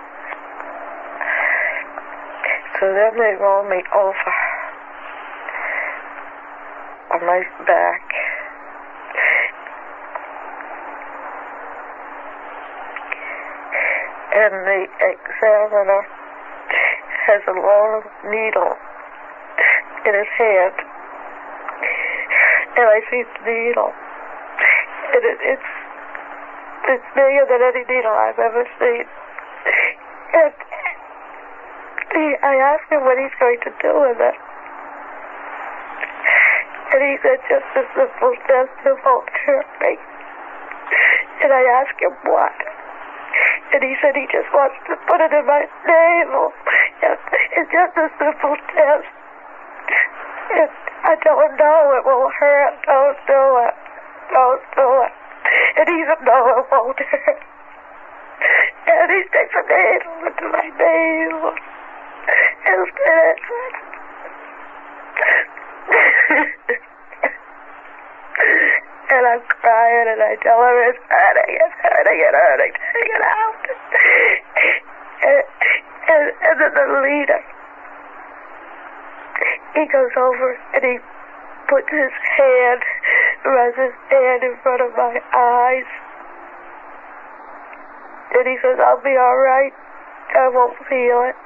So then they roll me over on my back. And the examiner has a long needle in his hand. And I see the needle. And it, it's, it's bigger than any needle I've ever seen. And he, I asked him what he's going to do with it. And he said, just a simple test of alterity. And I asked him what. And he said he just wants to put it in my navel. And it's just a simple test. And I don't know it will hurt. Don't do it. Don't do it. And even though it won't hurt. And he sticks a needle into my navel. And it's and I'm crying and I tell him it's hurting, it's hurting, it's hurting, take it out. And, and, and then the leader, he goes over and he puts his hand, runs his hand in front of my eyes. And he says, I'll be all right. I won't feel it.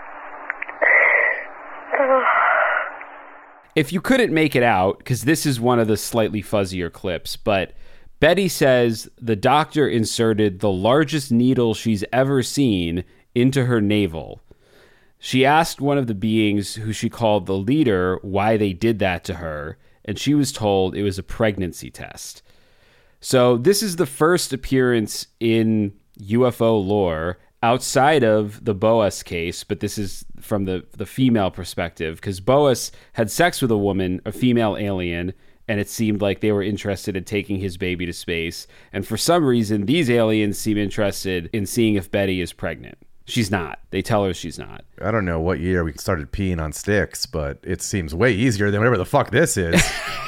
If you couldn't make it out, because this is one of the slightly fuzzier clips, but Betty says the doctor inserted the largest needle she's ever seen into her navel. She asked one of the beings who she called the leader why they did that to her, and she was told it was a pregnancy test. So this is the first appearance in U F O lore outside of the Boas case, but this is from the, the female perspective, because Boas had sex with a woman, a female alien, and it seemed like they were interested in taking his baby to space. And for some reason, these aliens seem interested in seeing if Betty is pregnant. She's not. They tell her she's not. I don't know what year we started peeing on sticks, but it seems way easier than whatever the fuck this is.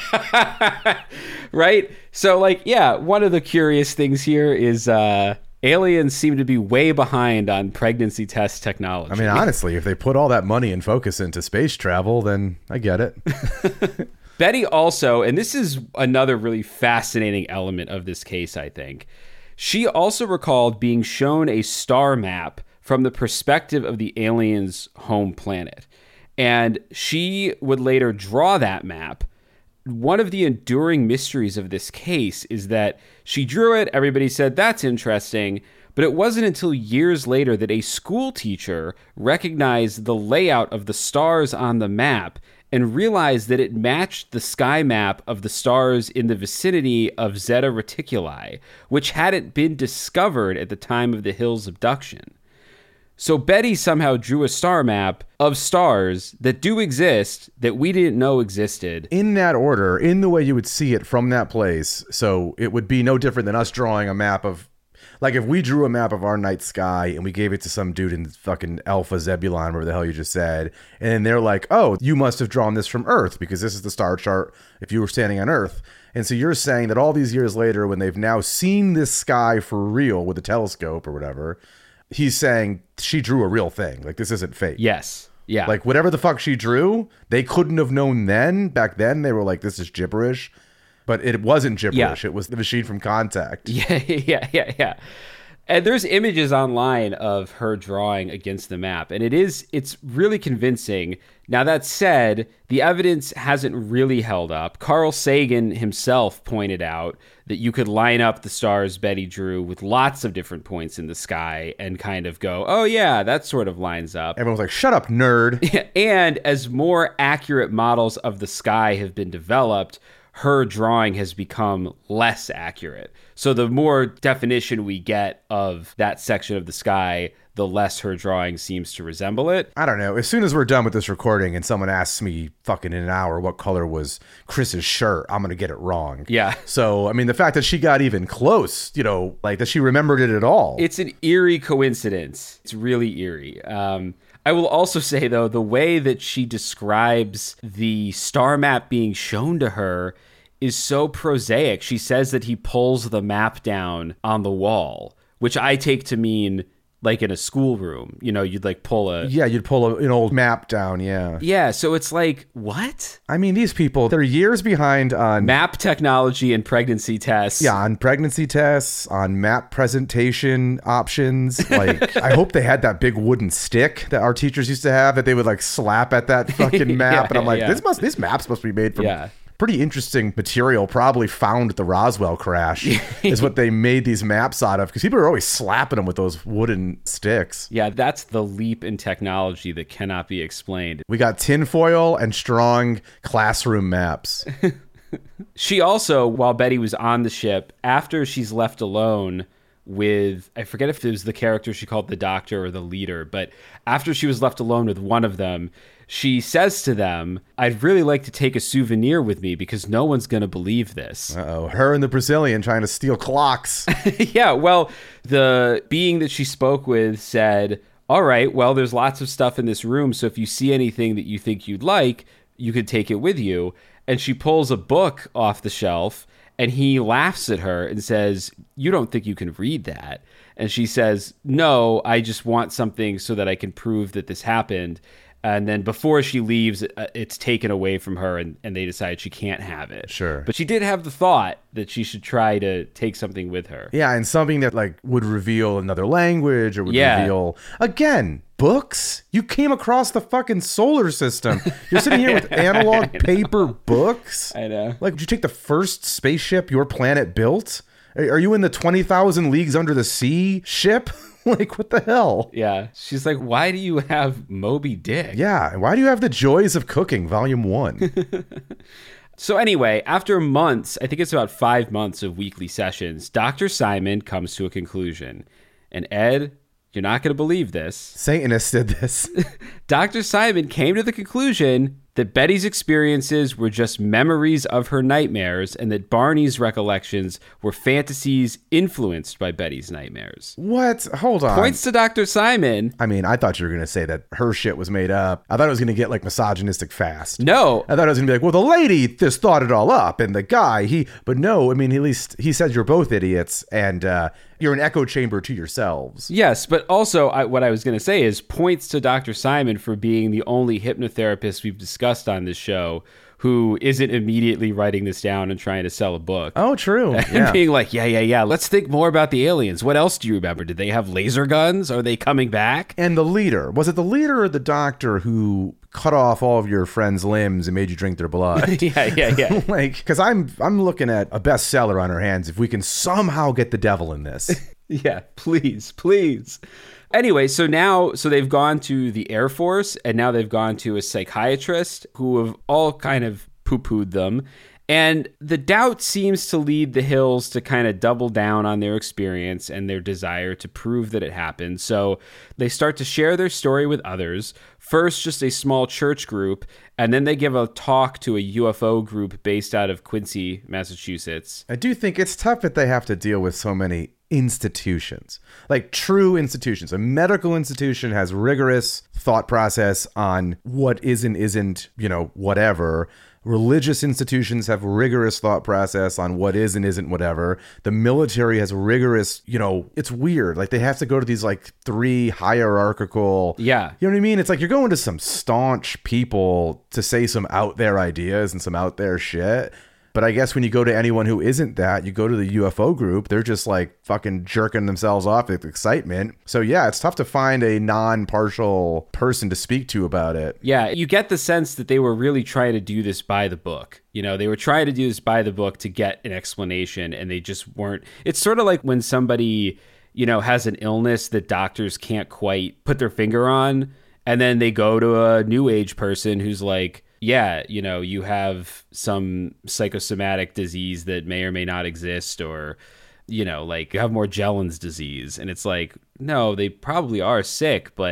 Right? So, like, yeah, one of the curious things here is... uh aliens seem to be way behind on pregnancy test technology. I mean, honestly, if they put all that money and focus into space travel, then I get it. Betty also, and this is another really fascinating element of this case, I think, she also recalled being shown a star map from the perspective of the aliens' home planet. And she would later draw that map. One of the enduring mysteries of this case is that she drew it, everybody said, that's interesting, but it wasn't until years later that a school teacher recognized the layout of the stars on the map and realized that it matched the sky map of the stars in the vicinity of Zeta Reticuli, which hadn't been discovered at the time of the Hills abduction. So Betty somehow drew a star map of stars that do exist that we didn't know existed. In that order, in the way you would see it from that place. So it would be no different than us drawing a map of, like if we drew a map of our night sky and we gave it to some dude in fucking Alpha Zebulon, whatever the hell you just said. And they're like, oh, you must have drawn this from Earth because this is the star chart if you were standing on Earth. And so you're saying that all these years later, when they've now seen this sky for real with a telescope or whatever, he's saying she drew a real thing. Like, this isn't fake. Yes. Yeah. Like, whatever the fuck she drew, they couldn't have known then. Back then, they were like, this is gibberish. But it wasn't gibberish. Yeah. It was the machine from Contact. Yeah, yeah, yeah, yeah. And there's images online of her drawing against the map, and it is, it's really convincing. Now, that said, the evidence hasn't really held up. Carl Sagan himself pointed out that you could line up the stars Betty drew with lots of different points in the sky and kind of go, oh yeah, that sort of lines up. Everyone was like, shut up, nerd. And as more accurate models of the sky have been developed, her drawing has become less accurate. So the more definition we get of that section of the sky, the less her drawing seems to resemble it. I don't know. As soon as we're done with this recording and someone asks me fucking in an hour what color was Chris's shirt, I'm going to get it wrong. Yeah. So, I mean, the fact that she got even close, you know, like that she remembered it at all. It's an eerie coincidence. It's really eerie. Um, I will also say, though, the way that she describes the star map being shown to her is so prosaic. She says that he pulls the map down on the wall, which I take to mean like in a schoolroom. You know, you'd like pull a... Yeah, you'd pull a, an old map down, yeah. Yeah, so it's like, what? I mean, these people, they're years behind on... Map technology and pregnancy tests. Yeah, on pregnancy tests, on map presentation options. Like, I hope they had that big wooden stick that our teachers used to have that they would like slap at that fucking map. Yeah, and I'm like, yeah. this must, these maps must be made from... Yeah. Pretty interesting material, probably found at the Roswell crash, is what they made these maps out of, because people are always slapping them with those wooden sticks. Yeah, that's the leap in technology that cannot be explained. We got tinfoil and strong classroom maps. She also, while Betty was on the ship, after she's left alone with, I forget if it was the character she called the doctor or the leader, but after she was left alone with one of them, she says to them, I'd really like to take a souvenir with me because no one's going to believe this. Uh-oh. Her and the Brazilian trying to steal clocks. Yeah, well, the being that she spoke with said, all right, well, there's lots of stuff in this room, so if you see anything that you think you'd like, you could take it with you. And she pulls a book off the shelf, and he laughs at her and says, you don't think you can read that? And she says, no, I just want something so that I can prove that this happened. And then before she leaves, it's taken away from her, and, and they decide she can't have it. Sure. But she did have the thought that she should try to take something with her. Yeah, and something that like would reveal another language or would Yeah. reveal, again, books? You came across the fucking solar system. You're sitting here with analog paper books? I know. Like, did you take the first spaceship your planet built? Are are you in the twenty thousand Leagues Under the Sea ship? Like, what the hell? Yeah. She's like, why do you have Moby Dick? Yeah, and why do you have The Joys of Cooking, Volume one? So anyway, after months, I think it's about five months of weekly sessions, Doctor Simon comes to a conclusion. And Ed, you're not going to believe this. Satanists did this. Doctor Simon came to the conclusion that Betty's experiences were just memories of her nightmares and that Barney's recollections were fantasies influenced by Betty's nightmares. What? Hold on. Points to Doctor Simon. I mean, I thought you were going to say that her shit was made up. I thought it was going to get like misogynistic fast. No. I thought it was going to be like, well, the lady just thought it all up and the guy, he, but no, I mean, at least he said you're both idiots and uh, you're an echo chamber to yourselves. Yes, but also I, what I was going to say is points to Doctor Simon for being the only hypnotherapist we've discussed on this show who isn't immediately writing this down and trying to sell a book. Oh, true. And Yeah. being like, yeah, yeah, yeah, let's think more about the aliens. What else do you remember? Did they have laser guns? Are they coming back? And the leader, was it the leader or the doctor who cut off all of your friends' limbs and made you drink their blood? yeah, yeah, yeah. Like, because I'm I'm looking at a bestseller on our hands if we can somehow get the devil in this. Yeah, please, please. Anyway, so now, so they've gone to the Air Force, and now they've gone to a psychiatrist who have all kind of poo-pooed them. And the doubt seems to lead the Hills to kind of double down on their experience and their desire to prove that it happened. So they start to share their story with others. First, just a small church group, and then they give a talk to a U F O group based out of Quincy, Massachusetts. I do think it's tough that they have to deal with so many institutions, like true institutions. A medical institution has rigorous thought process on what is and isn't, you know, whatever. Religious institutions have rigorous thought process on what is and isn't whatever. The military has rigorous, you know, it's weird. Like they have to go to these like three hierarchical. Yeah. You know what I mean? It's like you're going to some staunch people to say some out there ideas and some out there shit. But I guess when you go to anyone who isn't that, you go to the U F O group, they're just like fucking jerking themselves off with excitement. So yeah, it's tough to find a non-partial person to speak to about it. Yeah, you get the sense that they were really trying to do this by the book. You know, they were trying to do this by the book to get an explanation, and they just weren't. It's sort of like when somebody, you know, has an illness that doctors can't quite put their finger on, and then they go to a new age person who's like, yeah, you know, you have some psychosomatic disease that may or may not exist, or, you know, like you have Morgellons disease. And it's like, no, they probably are sick, but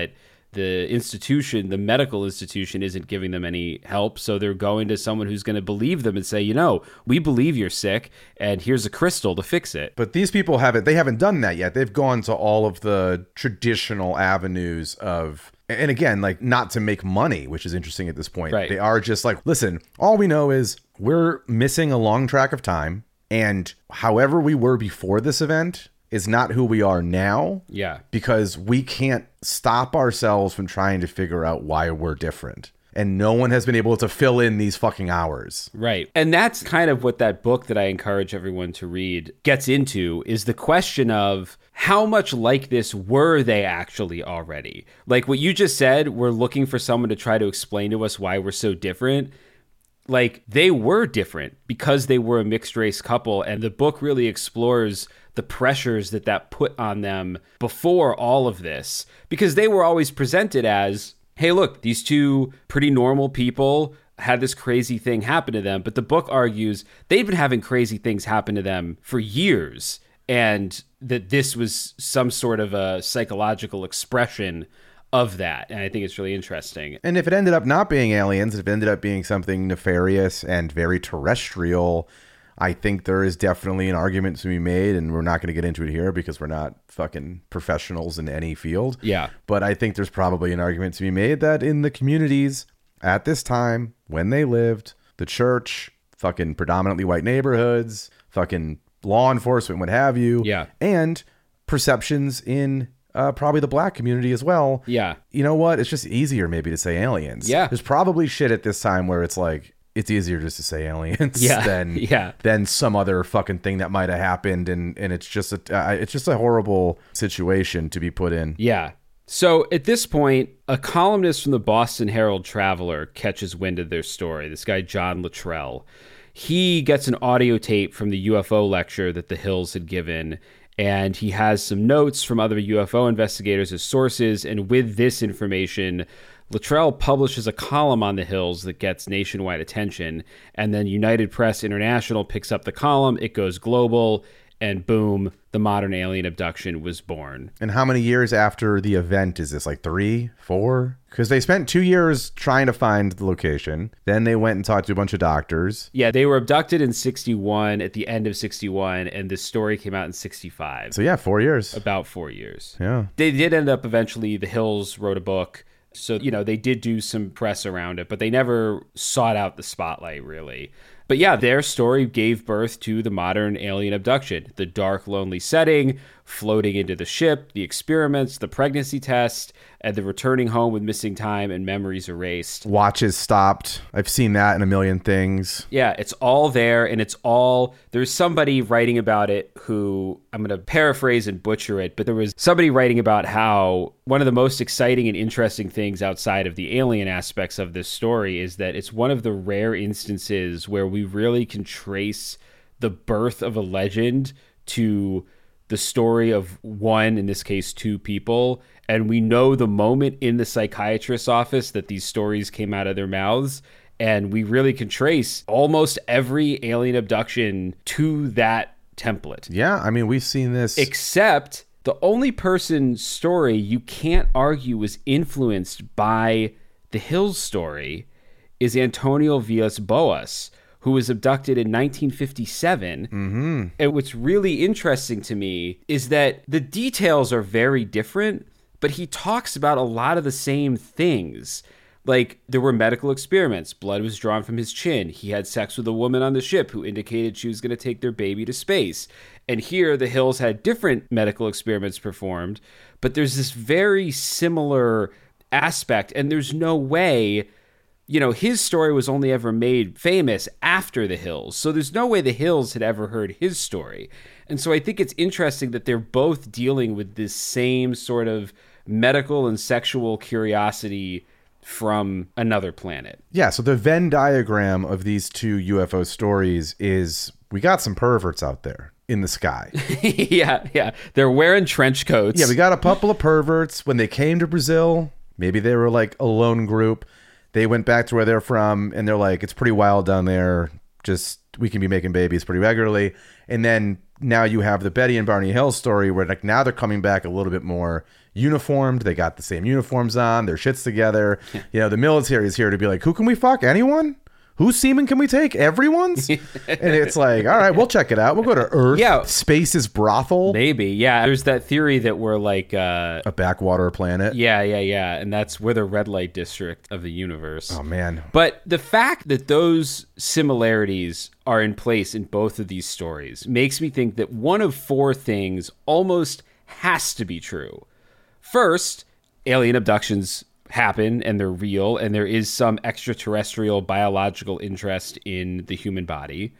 the institution, the medical institution, isn't giving them any help. So they're going to someone who's going to believe them and say, you know, we believe you're sick and here's a crystal to fix it. But these people haven't, they haven't done that yet. They've gone to all of the traditional avenues of, and again, like not to make money, which is interesting at this point. Right. They are just like, listen, all we know is we're missing a long track of time. And however we were before this event is not who we are now. Yeah. Because we can't stop ourselves from trying to figure out why we're different. And no one has been able to fill in these fucking hours. Right. And that's kind of what that book that I encourage everyone to read gets into, is the question of how much like this were they actually already? Like what you just said, we're looking for someone to try to explain to us why we're so different. Like they were different because they were a mixed race couple. And the book really explores the pressures that that put on them before all of this, because they were always presented as, hey, look, these two pretty normal people had this crazy thing happen to them. But the book argues they've been having crazy things happen to them for years, and that this was some sort of a psychological expression of that. And I think it's really interesting. And if it ended up not being aliens, if it ended up being something nefarious and very terrestrial, I think there is definitely an argument to be made, and we're not going to get into it here because we're not fucking professionals in any field. Yeah. But I think there's probably an argument to be made that in the communities at this time, when they lived, the church, fucking predominantly white neighborhoods, fucking law enforcement, what have you. Yeah. And perceptions in uh, probably the black community as well. Yeah. You know what? It's just easier maybe to say aliens. Yeah. There's probably shit at this time where it's like, it's easier just to say aliens yeah. than yeah. than some other fucking thing that might have happened, and and it's just a uh, it's just a horrible situation to be put in. Yeah. So at this point, a columnist from the Boston Herald Traveler catches wind of their story. This guy John Luttrell, he gets an audio tape from the U F O lecture that the Hills had given, and he has some notes from other U F O investigators as sources. And with this information, Luttrell publishes a column on the Hills that gets nationwide attention, and then United Press International picks up the column, it goes global, and boom, the modern alien abduction was born. And how many years after the event is this? Like three, four? Because they spent two years trying to find the location. Then they went and talked to a bunch of doctors. Yeah, they were abducted in sixty-one, at the end of sixty-one, and this story came out in sixty-five. So yeah, four years. About four years. Yeah. They did end up eventually, the Hills wrote a book. So, you know, they did do some press around it, but they never sought out the spotlight, really. But yeah, their story gave birth to the modern alien abduction. The dark, lonely setting, floating into the ship, the experiments, the pregnancy test, and the returning home with missing time and memories erased. Watches stopped. I've seen that in a million things. Yeah, it's all there, and it's all... There's somebody writing about it who... I'm going to paraphrase and butcher it, but there was somebody writing about how one of the most exciting and interesting things outside of the alien aspects of this story is that it's one of the rare instances where we really can trace the birth of a legend to the story of one, in this case, two people. And we know the moment in the psychiatrist's office that these stories came out of their mouths. And we really can trace almost every alien abduction to that template. Yeah, I mean, we've seen this. Except the only person's story you can't argue was influenced by the Hills story is Antonio Villas-Boas, who was abducted in nineteen fifty-seven. Mm-hmm. And what's really interesting to me is that the details are very different, but he talks about a lot of the same things. Like, there were medical experiments. Blood was drawn from his chin. He had sex with a woman on the ship who indicated she was going to take their baby to space. And here, the Hills had different medical experiments performed, but there's this very similar aspect, and there's no way... You know, his story was only ever made famous after the Hills. So there's no way the Hills had ever heard his story. And so I think it's interesting that they're both dealing with this same sort of medical and sexual curiosity from another planet. Yeah, so the Venn diagram of these two U F O stories is we got some perverts out there in the sky. yeah, yeah. They're wearing trench coats. Yeah, we got a couple of perverts. When they came to Brazil, maybe they were like a lone group. They went back to where they're from, and they're like, it's pretty wild down there. Just, we can be making babies pretty regularly. And then now you have the Betty and Barney Hill story where like now they're coming back a little bit more uniformed. They got the same uniforms on, their shit's together. You know, the military is here to be like, who can we fuck? Anyone? Whose semen can we take? Everyone's? And it's like, all right, we'll check it out. We'll go to Earth. Yeah. Space's brothel. Maybe. Yeah. There's that theory that we're like... Uh, a backwater planet. Yeah, yeah, yeah. And that's we're the red light district of the universe. Oh, man. But the fact that those similarities are in place in both of these stories makes me think that one of four things almost has to be true. First, alien abductions happen and they're real, and there is some extraterrestrial biological interest in the human body.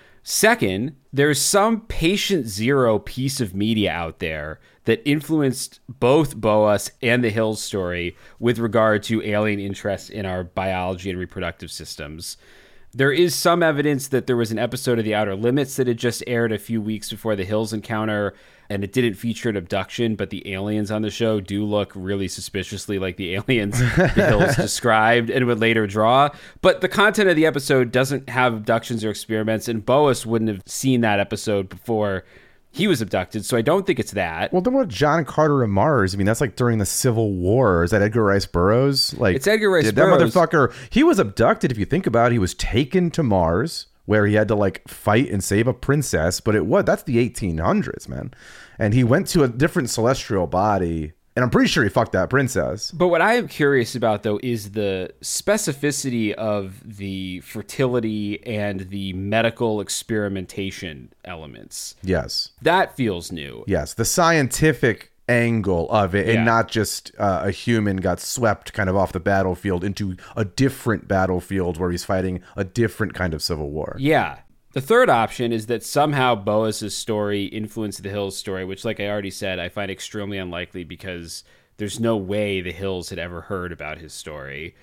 Second, there's some patient zero piece of media out there that influenced both Boas and the Hills story with regard to alien interest in our biology and reproductive systems. There is some evidence that there was an episode of The Outer Limits that had just aired a few weeks before the Hills encounter, and it didn't feature an abduction, but the aliens on the show do look really suspiciously like the aliens the Hills described and would later draw. But the content of the episode doesn't have abductions or experiments, and Boas wouldn't have seen that episode before he was abducted, so I don't think it's that. Well, then what John Carter of Mars? I mean, that's like during the Civil War. Is that Edgar Rice Burroughs? Like, it's Edgar Rice that Burroughs. That motherfucker, he was abducted, if you think about it. He was taken to Mars, where he had to like fight and save a princess, but it was, that's the eighteen hundreds, man. And he went to a different celestial body, and I'm pretty sure he fucked that princess. But what I am curious about, though, is the specificity of the fertility and the medical experimentation elements. Yes. That feels new. Yes. The scientific angle of it, and Yeah. not just uh, a human got swept kind of off the battlefield into a different battlefield where he's fighting a different kind of civil war. Yeah. The third option is that somehow Boas's story influenced the Hills story, which, like I already said, I find extremely unlikely because there's no way the Hills had ever heard about his story.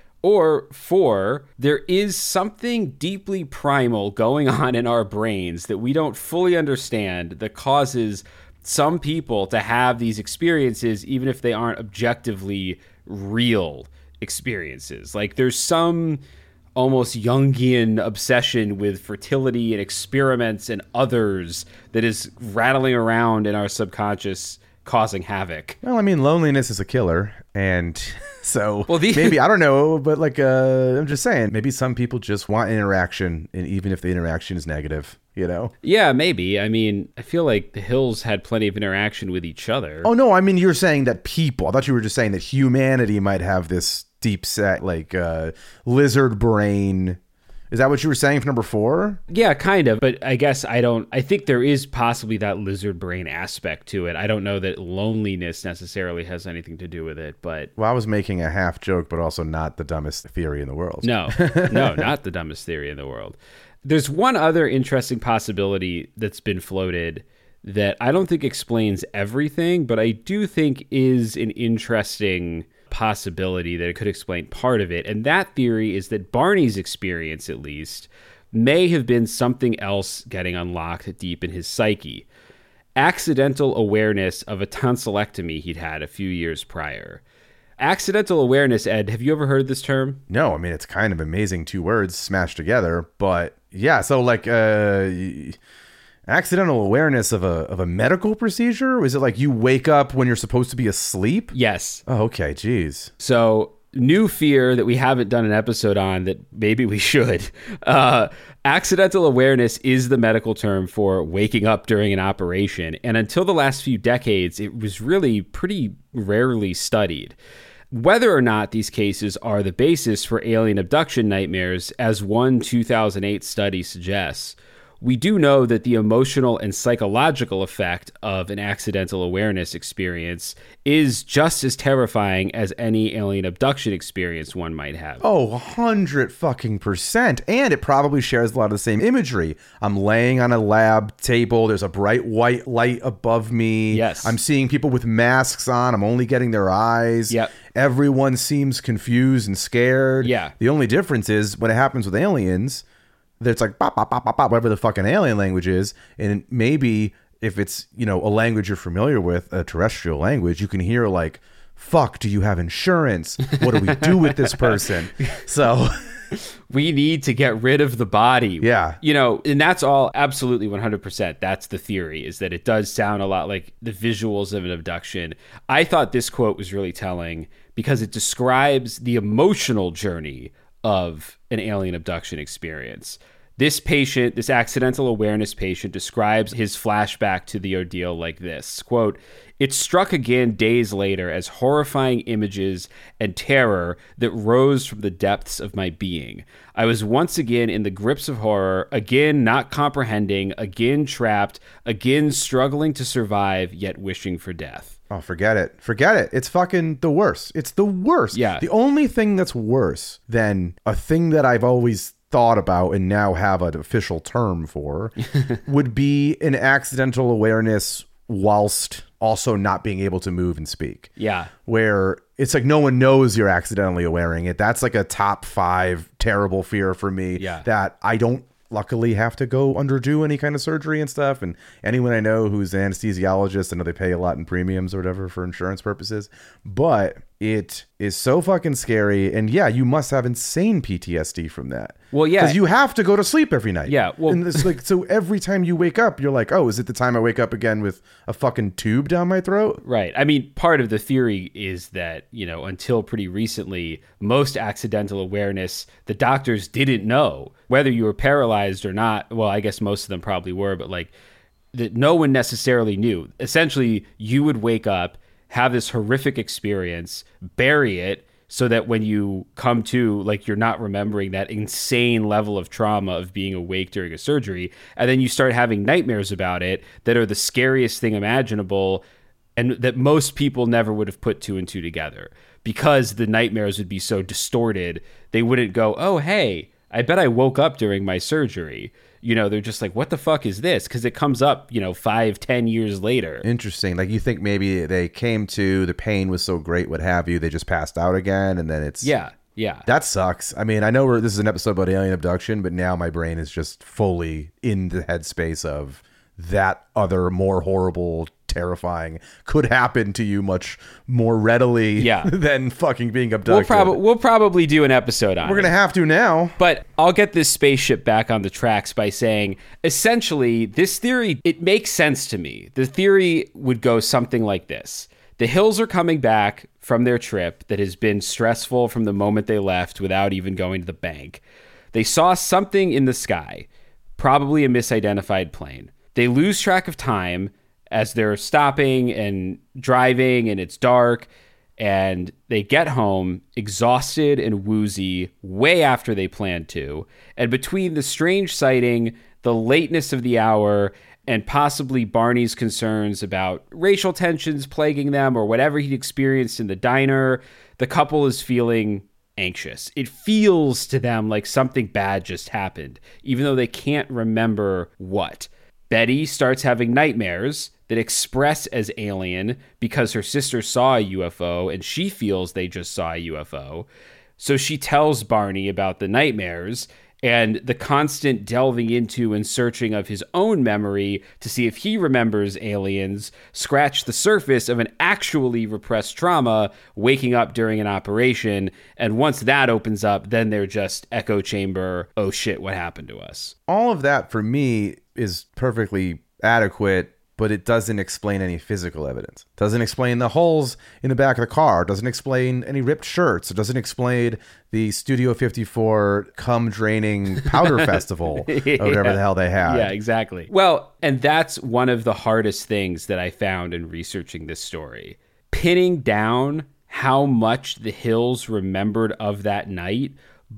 Or four, there is something deeply primal going on in our brains that we don't fully understand that causes some people to have these experiences, even if they aren't objectively real experiences. Like there's some almost Jungian obsession with fertility and experiments and others that is rattling around in our subconscious, causing havoc. Well, I mean, loneliness is a killer, and so well, the- maybe, I don't know, but like, uh, I'm just saying, maybe some people just want interaction, and even if the interaction is negative, you know? Yeah, maybe. I mean, I feel like the Hills had plenty of interaction with each other. Oh, no, I mean, you're saying that people, I thought you were just saying that humanity might have this deep set, like, uh, lizard brain. Is that what you were saying for number four? Yeah, kind of. But I guess I don't, I think there is possibly that lizard brain aspect to it. I don't know that loneliness necessarily has anything to do with it, but. Well, I was making a half joke, but also not the dumbest theory in the world. No, no, not the dumbest theory in the world. There's one other interesting possibility that's been floated that I don't think explains everything, but I do think is an interesting possibility that it could explain part of it. And that theory is that Barney's experience, at least, may have been something else getting unlocked deep in his psyche. Accidental awareness of a tonsillectomy he'd had a few years prior. Accidental awareness, Ed, have you ever heard this term? No, I mean, it's kind of amazing, two words smashed together, but yeah, so like uh accidental awareness of a of a medical procedure? Is it like you wake up when you're supposed to be asleep? Yes. Oh, okay, geez. So, new fear that we haven't done an episode on that maybe we should. Uh, accidental awareness is the medical term for waking up during an operation. And until the last few decades, it was really pretty rarely studied. Whether or not these cases are the basis for alien abduction nightmares, as one two thousand eight study suggests, we do know that the emotional and psychological effect of an accidental awareness experience is just as terrifying as any alien abduction experience one might have. Oh, a hundred fucking percent. And it probably shares a lot of the same imagery. I'm laying on a lab table. There's a bright white light above me. Yes. I'm seeing people with masks on. I'm only getting their eyes. Yep. Everyone seems confused and scared. Yeah. The only difference is when it happens with aliens, it's like bop, bop, bop, bop, bop, whatever the fucking alien language is. And maybe if it's, you know, a language you're familiar with, a terrestrial language, you can hear like, fuck, do you have insurance? What do we do with this person? So we need to get rid of the body. Yeah. You know, and that's all absolutely one hundred percent. That's the theory, is that it does sound a lot like the visuals of an abduction. I thought this quote was really telling because it describes the emotional journey of an alien abduction experience. This patient, this accidental awareness patient, describes his flashback to the ordeal like this, quote, "It struck again days later as horrifying images and terror that rose from the depths of my being. I was once again in the grips of horror, again not comprehending, again trapped, again struggling to survive, yet wishing for death." Oh, forget it. Forget it. It's fucking the worst. It's the worst. Yeah. The only thing that's worse than a thing that I've always thought about and now have an official term for would be an accidental awareness whilst also not being able to move and speak. Yeah. Where it's like no one knows you're accidentally awareing it. That's like a top five terrible fear for me. Yeah. That I don't luckily have to go underdo any kind of surgery and stuff. And anyone I know who's an anesthesiologist, I know they pay a lot in premiums or whatever for insurance purposes, but it is so fucking scary. And yeah, you must have insane P T S D from that. Well, yeah. Because you have to go to sleep every night. Yeah. Well, and it's like, so every time you wake up, you're like, oh, is it the time I wake up again with a fucking tube down my throat? Right. I mean, part of the theory is that, you know, until pretty recently, most accidental awareness, the doctors didn't know whether you were paralyzed or not. Well, I guess most of them probably were, but like that no one necessarily knew. Essentially, you would wake up, have this horrific experience, bury it, so that when you come to, like, you're not remembering that insane level of trauma of being awake during a surgery. And then you start having nightmares about it that are the scariest thing imaginable, and that most people never would have put two and two together because the nightmares would be so distorted. They wouldn't go, oh, hey, I bet I woke up during my surgery. You know, they're just like, what the fuck is this? Because it comes up, you know, five, ten years later. Interesting. Like, you think maybe they came to, the pain was so great, what have you, they just passed out again, and then it's... Yeah, yeah. That sucks. I mean, I know we're, this is an episode about alien abduction, but now my brain is just fully in the headspace of that other, more horrible, terrifying, could happen to you much more readily yeah. than fucking being abducted. We'll, prob- we'll probably do an episode on We're it. going to have to now. But I'll get this spaceship back on the tracks by saying, essentially, this theory, it makes sense to me. The theory would go something like this. The Hills are coming back from their trip that has been stressful from the moment they left without even going to the bank. They saw something in the sky, probably a misidentified plane. They lose track of time as they're stopping and driving, and it's dark, and they get home exhausted and woozy way after they planned to. And between the strange sighting, the lateness of the hour, and possibly Barney's concerns about racial tensions plaguing them or whatever he'd experienced in the diner, the couple is feeling anxious. It feels to them like something bad just happened, even though they can't remember what. Betty starts having nightmares that express as alien because her sister saw a U F O and she feels they just saw a U F O. So she tells Barney about the nightmares and the constant delving into and searching of his own memory to see if he remembers aliens scratch the surface of an actually repressed trauma waking up during an operation. And once that opens up, then they're just echo chamber, oh shit, what happened to us? All of that for me is perfectly adequate, but it doesn't explain any physical evidence. Doesn't explain the holes in the back of the car. Doesn't explain any ripped shirts. It doesn't explain the Studio fifty-four cum draining powder festival yeah. or whatever the hell they had. Yeah, exactly. Well, and that's one of the hardest things that I found in researching this story. Pinning down how much the Hills remembered of that night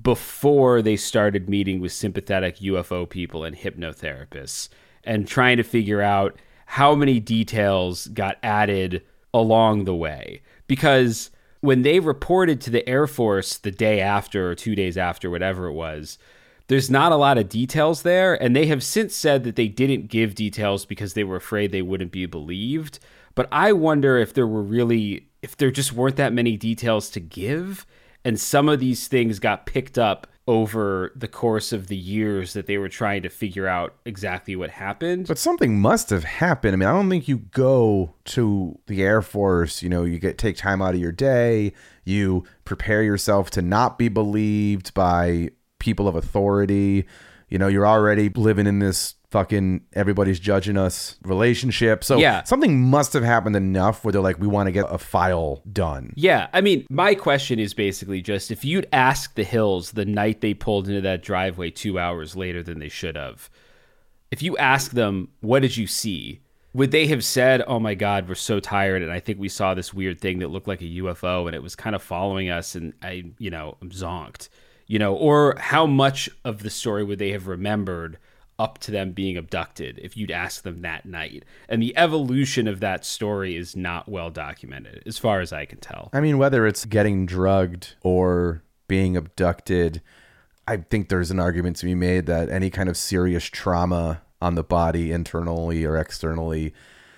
before they started meeting with sympathetic U F O people and hypnotherapists, and trying to figure out how many details got added along the way. Because when they reported to the Air Force the day after or two days after, whatever it was, there's not a lot of details there. And they have since said that they didn't give details because they were afraid they wouldn't be believed. But I wonder if there were really, if there just weren't that many details to give. And some of these things got picked up over the course of the years that they were trying to figure out exactly what happened. But something must have happened. I mean, I don't think you go to the Air Force, you know, you get take time out of your day, you prepare yourself to not be believed by people of authority. You know, you're already living in this fucking everybody's judging us relationship. So yeah. something must have happened enough where they're like, we want to get a file done. Yeah. I mean, my question is basically just if you'd asked the Hills the night they pulled into that driveway two hours later than they should have, if you ask them, what did you see? Would they have said, oh my God, we're so tired and I think we saw this weird thing that looked like a U F O and it was kind of following us and I, you know, I'm zonked, you know, or how much of the story would they have remembered up to them being abducted if you'd ask them that night? And the evolution of that story is not well documented as far as I can tell. I mean, whether it's getting drugged or being abducted, I think there's an argument to be made that any kind of serious trauma on the body internally or externally,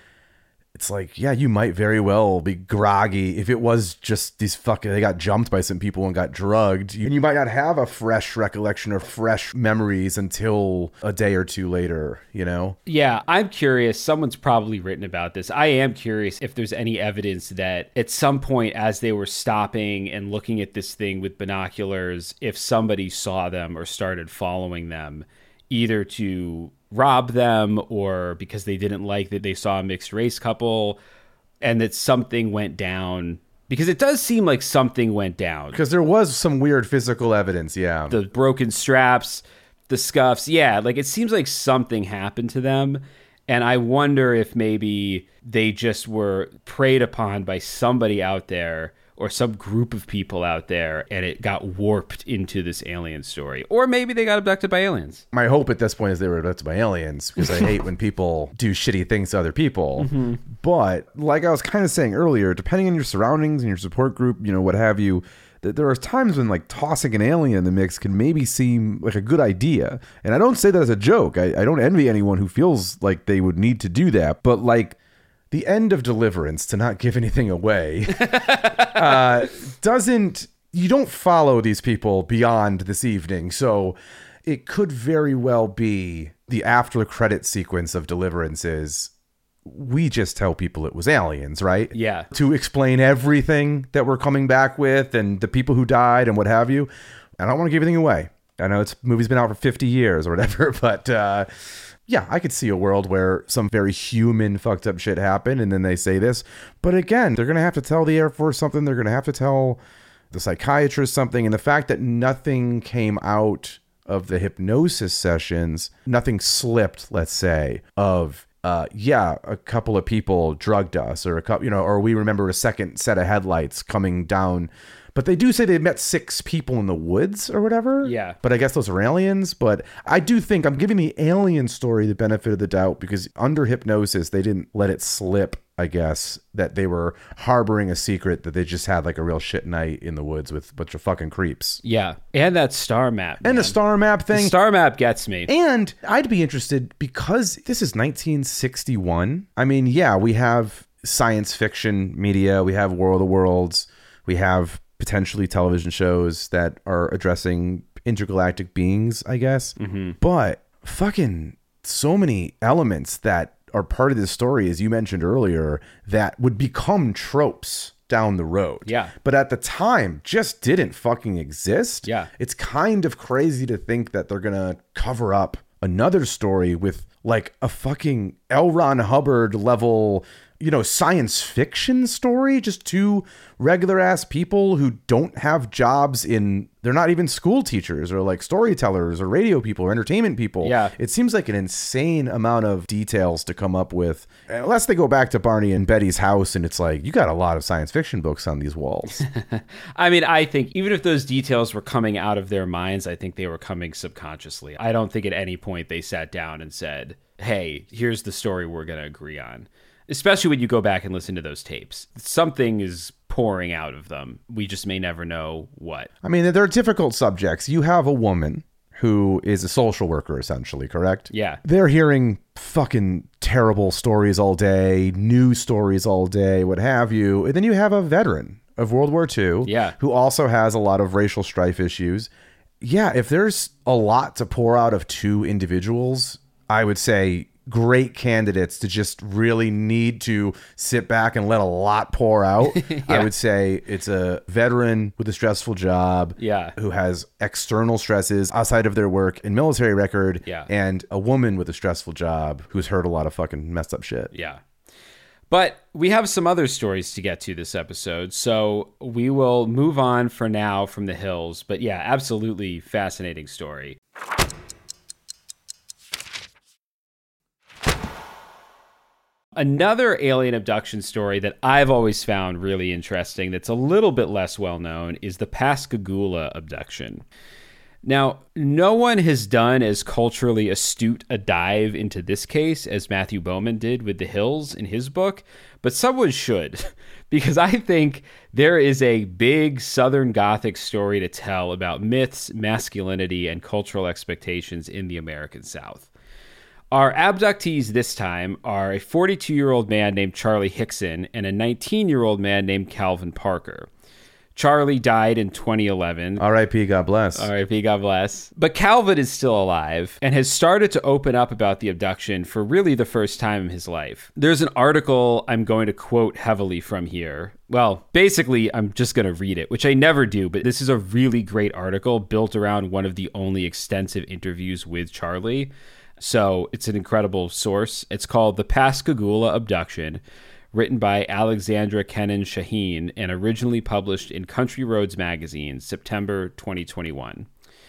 it's like, yeah, you might very well be groggy. If it was just these fucking, they got jumped by some people and got drugged, and you might not have a fresh recollection or fresh memories until a day or two later, you know? Yeah, I'm curious. Someone's probably written about this. I am curious if there's any evidence that at some point as they were stopping and looking at this thing with binoculars, if somebody saw them or started following them, either to rob them or because they didn't like that they saw a mixed race couple and that something went down, because it does seem like something went down because there was some weird physical evidence. Yeah, the broken straps, the scuffs, yeah, like it seems like something happened to them. And I wonder if maybe they just were preyed upon by somebody out there or some group of people out there, and it got warped into this alien story. Or maybe they got abducted by aliens. My hope at this point is they were abducted by aliens, because I hate when people do shitty things to other people. Mm-hmm. But like I was kind of saying earlier, depending on your surroundings and your support group, you know, what have you, th- there are times when like tossing an alien in the mix can maybe seem like a good idea. And I don't say that as a joke. I, I don't envy anyone who feels like they would need to do that. But like, the end of Deliverance, to not give anything away, uh, doesn't, you don't follow these people beyond this evening. So it could very well be the after credit sequence of Deliverance is, we just tell people it was aliens, right? Yeah. To explain everything that we're coming back with and the people who died and what have you. I don't want to give anything away. I know it's movie's been out for fifty years or whatever, but uh, yeah, I could see a world where some very human fucked up shit happened and then they say this. But again, they're going to have to tell the Air Force something. They're going to have to tell the psychiatrist something. And the fact that nothing came out of the hypnosis sessions, nothing slipped, let's say, of, uh, yeah, a couple of people drugged us or a couple, you know, or we remember a second set of headlights coming down. But they do say they met six people in the woods or whatever. Yeah. But I guess those are aliens. But I do think I'm giving the alien story the benefit of the doubt because under hypnosis, they didn't let it slip, I guess, that they were harboring a secret that they just had like a real shit night in the woods with a bunch of fucking creeps. Yeah. And that star map. Man. And the star map thing. The star map gets me. And I'd be interested because this is nineteen sixty-one. I mean, yeah, we have science fiction media. We have War of the Worlds. We have potentially television shows that are addressing intergalactic beings, I guess. Mm-hmm. But fucking so many elements that are part of this story, as you mentioned earlier, that would become tropes down the road. Yeah. But at the time, just didn't fucking exist. Yeah. It's kind of crazy to think that they're going to cover up another story with like a fucking L. Ron Hubbard level, you know, science fiction story. Just two regular ass people who don't have jobs in, they're not even school teachers or like storytellers or radio people or entertainment people. Yeah. It seems like an insane amount of details to come up with. Unless they go back to Barney and Betty's house and it's like, you got a lot of science fiction books on these walls. I mean, I think even if those details were coming out of their minds, I think they were coming subconsciously. I don't think at any point they sat down and said, hey, here's the story we're going to agree on. Especially when you go back and listen to those tapes. Something is pouring out of them. We just may never know what. I mean, they're difficult subjects. You have a woman who is a social worker, essentially, correct? Yeah. They're hearing fucking terrible stories all day, news stories all day, what have you. And then you have a veteran of World War Two, yeah, who also has a lot of racial strife issues. Yeah, if there's a lot to pour out of two individuals, I would say great candidates to just really need to sit back and let a lot pour out. yeah. I would say it's a veteran with a stressful job yeah. who has external stresses outside of their work and military record, yeah. and a woman with a stressful job who's heard a lot of fucking messed up shit. Yeah. But we have some other stories to get to this episode, so we will move on for now from the hills. But yeah, absolutely fascinating story. Another alien abduction story that I've always found really interesting that's a little bit less well known is the Pascagoula abduction. Now, no one has done as culturally astute a dive into this case as Matthew Bowman did with The Hills in his book, but someone should, because I think there is a big Southern Gothic story to tell about myths, masculinity, and cultural expectations in the American South. Our abductees this time are a forty-two-year-old man named Charlie Hickson and a nineteen-year-old man named Calvin Parker. Charlie died in twenty eleven. R I P, God bless. R I P, God bless. But Calvin is still alive and has started to open up about the abduction for really the first time in his life. There's an article I'm going to quote heavily from here. Well, basically, I'm just going to read it, which I never do, but this is a really great article built around one of the only extensive interviews with Charlie. So it's an incredible source. It's called The Pascagoula Abduction, written by Alexandra Kennan Shaheen and originally published in Country Roads magazine, September twenty twenty-one.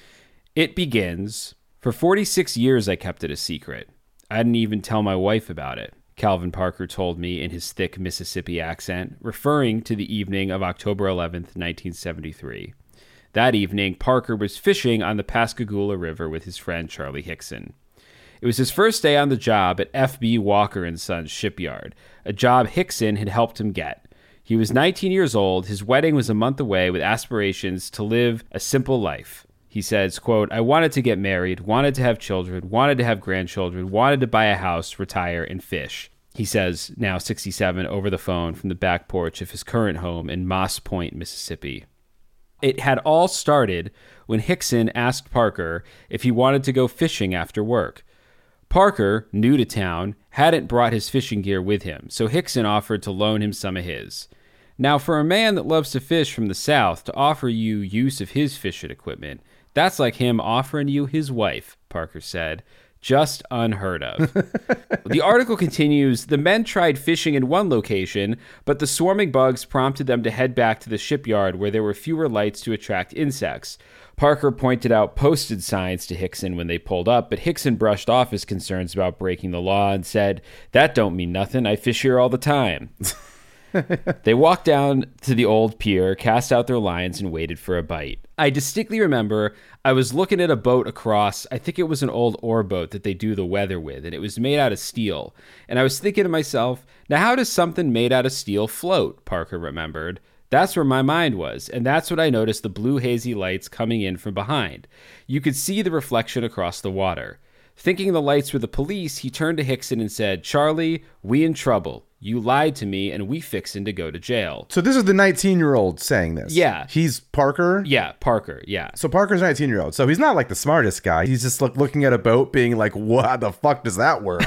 It begins, "For forty-six years I kept it a secret. I didn't even tell my wife about it," Calvin Parker told me in his thick Mississippi accent, referring to the evening of October eleventh, nineteen seventy-three. That evening, Parker was fishing on the Pascagoula River with his friend Charlie Hickson. It was his first day on the job at F B Walker and Sons shipyard, a job Hickson had helped him get. He was nineteen years old, his wedding was a month away with aspirations to live a simple life. He says, quote, "I wanted to get married, wanted to have children, wanted to have grandchildren, wanted to buy a house, retire, and fish." He says, now sixty-seven, over the phone from the back porch of his current home in Moss Point, Mississippi. It had all started when Hickson asked Parker if he wanted to go fishing after work. Parker, new to town, hadn't brought his fishing gear with him, so Hickson offered to loan him some of his. Now, for a man that loves to fish from the South to offer you use of his fishing equipment, that's like him offering you his wife, Parker said. Just unheard of. The article continues, "The men tried fishing in one location, but the swarming bugs prompted them to head back to the shipyard where there were fewer lights to attract insects. Parker pointed out posted signs to Hickson when they pulled up, but Hickson brushed off his concerns about breaking the law and said, 'That don't mean nothing. I fish here all the time.' They walked down to the old pier, cast out their lines, and waited for a bite. I distinctly remember I was looking at a boat across, I think it was an old oar boat that they do the weather with, and it was made out of steel. And I was thinking to myself, now how does something made out of steel float?" Parker remembered. "That's where my mind was, and that's when I noticed the blue hazy lights coming in from behind. You could see the reflection across the water. Thinking the lights were the police, he turned to Hickson and said, 'Charlie, we in trouble. You lied to me, and we fixin' to go to jail.'" So this is the nineteen-year-old saying this. Yeah. He's Parker? Yeah, Parker, yeah. So Parker's nineteen-year-old. So he's not like the smartest guy. He's just like looking at a boat being like, what the fuck does that work?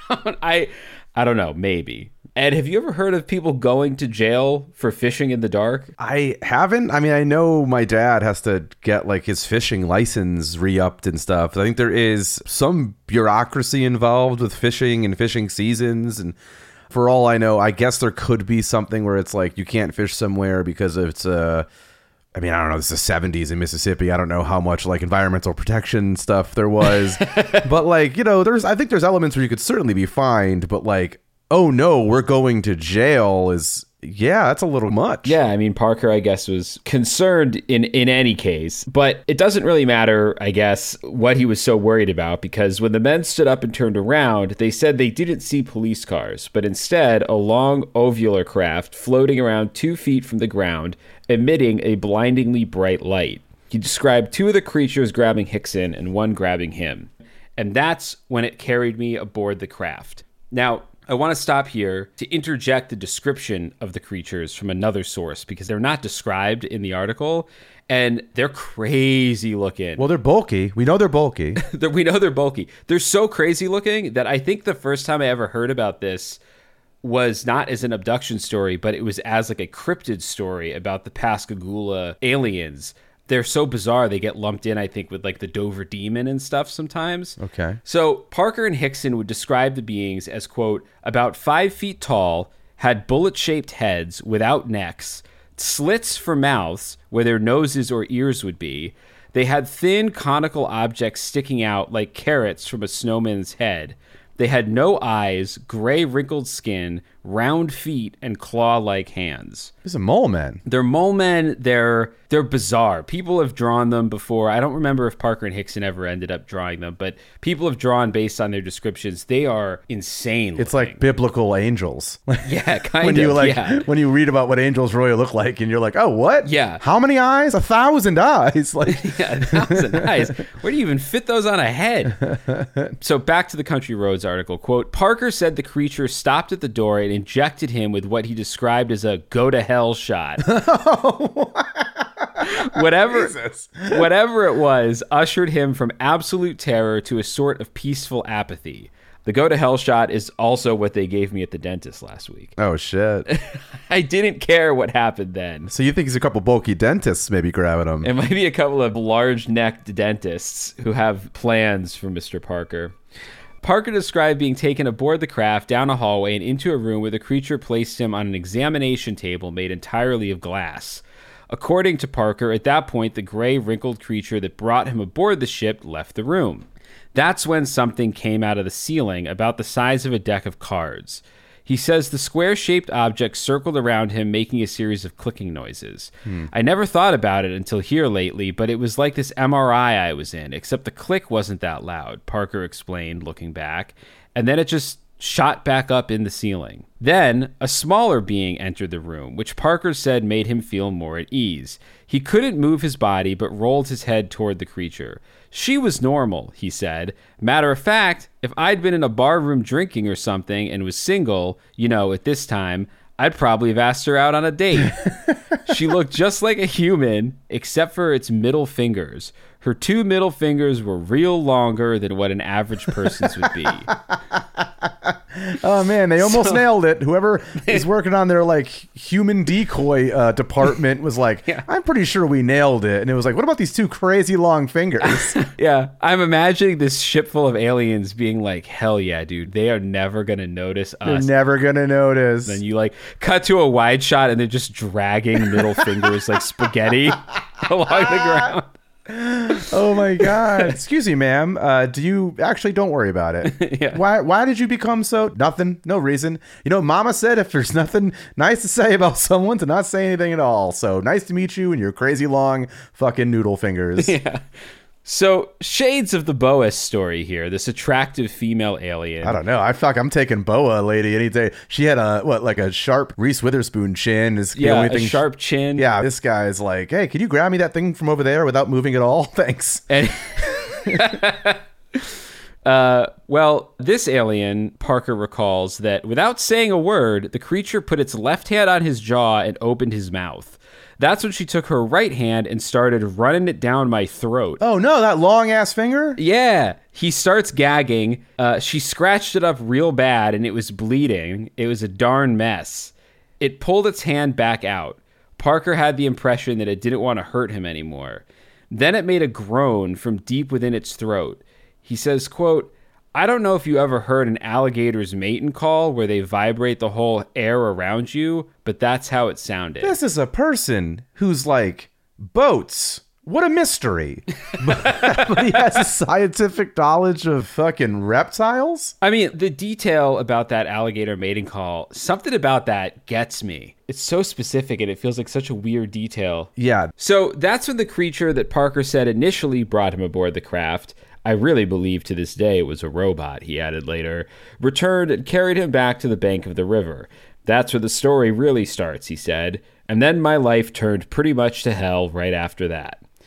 I I don't know, maybe. Ed, have you ever heard of people going to jail for fishing in the dark? I haven't. I mean, I know my dad has to get like his fishing license re-upped and stuff. I think there is some bureaucracy involved with fishing and fishing seasons. And for all I know, I guess there could be something where it's like you can't fish somewhere because it's uh I mean, I don't know, this is the seventies in Mississippi. I don't know how much like environmental protection stuff there was. But like, you know, there's I think there's elements where you could certainly be fined, but like, oh no, we're going to jail is, yeah, that's a little much. Yeah, I mean, Parker, I guess, was concerned in, in any case, but it doesn't really matter, I guess, what he was so worried about, because when the men stood up and turned around, they said they didn't see police cars, but instead a long ovular craft floating around two feet from the ground, emitting a blindingly bright light. He described two of the creatures grabbing Hickson and one grabbing him. And that's when it carried me aboard the craft. Now, I want to stop here to interject a description of the creatures from another source because they're not described in the article, and they're crazy looking. Well, they're bulky. We know they're bulky. We know they're bulky. They're so crazy looking that I think the first time I ever heard about this was not as an abduction story, but it was as like a cryptid story about the Pascagoula aliens. They're so bizarre, they get lumped in, I think, with like the Dover Demon and stuff sometimes. Okay. So Parker and Hickson would describe the beings as, quote, about five feet tall, had bullet-shaped heads without necks, slits for mouths where their noses or ears would be. They had thin conical objects sticking out like carrots from a snowman's head. They had no eyes, gray wrinkled skin, round feet, and claw-like hands. These are mole men. They're mole men. They're they're bizarre. People have drawn them before. I don't remember if Parker and Hickson ever ended up drawing them, but people have drawn based on their descriptions. They are insane It's looking. like biblical angels. Yeah, kind when of. you like yeah. when you read about what angels really look like, and you're like, oh, what? Yeah. How many eyes? A thousand eyes. Like, Yeah, a thousand eyes. Where do you even fit those on a head? So back to the Country Roads article. Quote, Parker said the creature stopped at the door and injected him with what he described as a go-to-hell shot. Whatever, Jesus. whatever it was, ushered him from absolute terror to a sort of peaceful apathy. The go-to-hell shot is also what they gave me at the dentist last week. oh shit. I didn't care what happened then. So you think he's a couple bulky dentists maybe grabbing him? It might be a couple of large-necked dentists who have plans for Mister Parker. Parker described being taken aboard the craft down a hallway and into a room where the creature placed him on an examination table made entirely of glass. According to Parker, at that point, the gray, wrinkled creature that brought him aboard the ship left the room. That's when something came out of the ceiling about the size of a deck of cards. He says the square-shaped object circled around him, making a series of clicking noises. Hmm. I never thought about it until here lately, but it was like this M R I I was in, except the click wasn't that loud, Parker explained, looking back. And then it just shot back up in the ceiling. Then, a smaller being entered the room, which Parker said made him feel more at ease. He couldn't move his body, but rolled his head toward the creature. She was normal, he said. Matter of fact, if I'd been in a bar room drinking or something and was single, you know, at this time, I'd probably have asked her out on a date. She looked just like a human, except for its middle fingers. Her two middle fingers were real longer than what an average person's would be. Oh man, they almost So- nailed it. Whoever is working on their like human decoy uh, department was like, Yeah. I'm pretty sure we nailed it. And it was like, what about these two crazy long fingers? Yeah, I'm imagining this ship full of aliens being like, hell yeah, dude, they are never going to notice They're us. never gonna notice. Then you like cut to a wide shot and they're just dragging middle fingers like spaghetti along the ground. Oh my god! Excuse me, ma'am. Uh, do you actually? Don't worry about it. Yeah. Why? Why did you become so? Nothing. No reason. You know, Mama said if there's nothing nice to say about someone, to not say anything at all. So nice to meet you and your crazy long fucking noodle fingers. Yeah. So shades of the Boas story here. This attractive female alien. I don't know. I fuck. I'm taking Boa lady any day. She had a what, like a sharp Reese Witherspoon chin. Is the Yeah, only a thing. sharp chin. Yeah, this guy's like, hey, can you grab me that thing from over there without moving at all? Thanks. And uh, well, this alien, Parker recalls that without saying a word, the creature put its left hand on his jaw and opened his mouth. That's when she took her right hand and started running it down my throat. Oh no, that long ass finger. Yeah. He starts gagging. Uh, she scratched it up real bad and it was bleeding. It was a darn mess. It pulled its hand back out. Parker had the impression that it didn't want to hurt him anymore. Then it made a groan from deep within its throat. He says, quote, I don't know if you ever heard an alligator's mating call where they vibrate the whole air around you, but that's how it sounded. This is a person who's like, boats. What a mystery. but, but he has a scientific knowledge of fucking reptiles? I mean, the detail about that alligator mating call, something about that gets me. It's so specific and it feels like such a weird detail. Yeah. So that's when the creature that Parker said initially brought him aboard the craft, I really believe to this day it was a robot, he added later, returned and carried him back to the bank of the river. That's where the story really starts, he said, and then my life turned pretty much to hell right after that.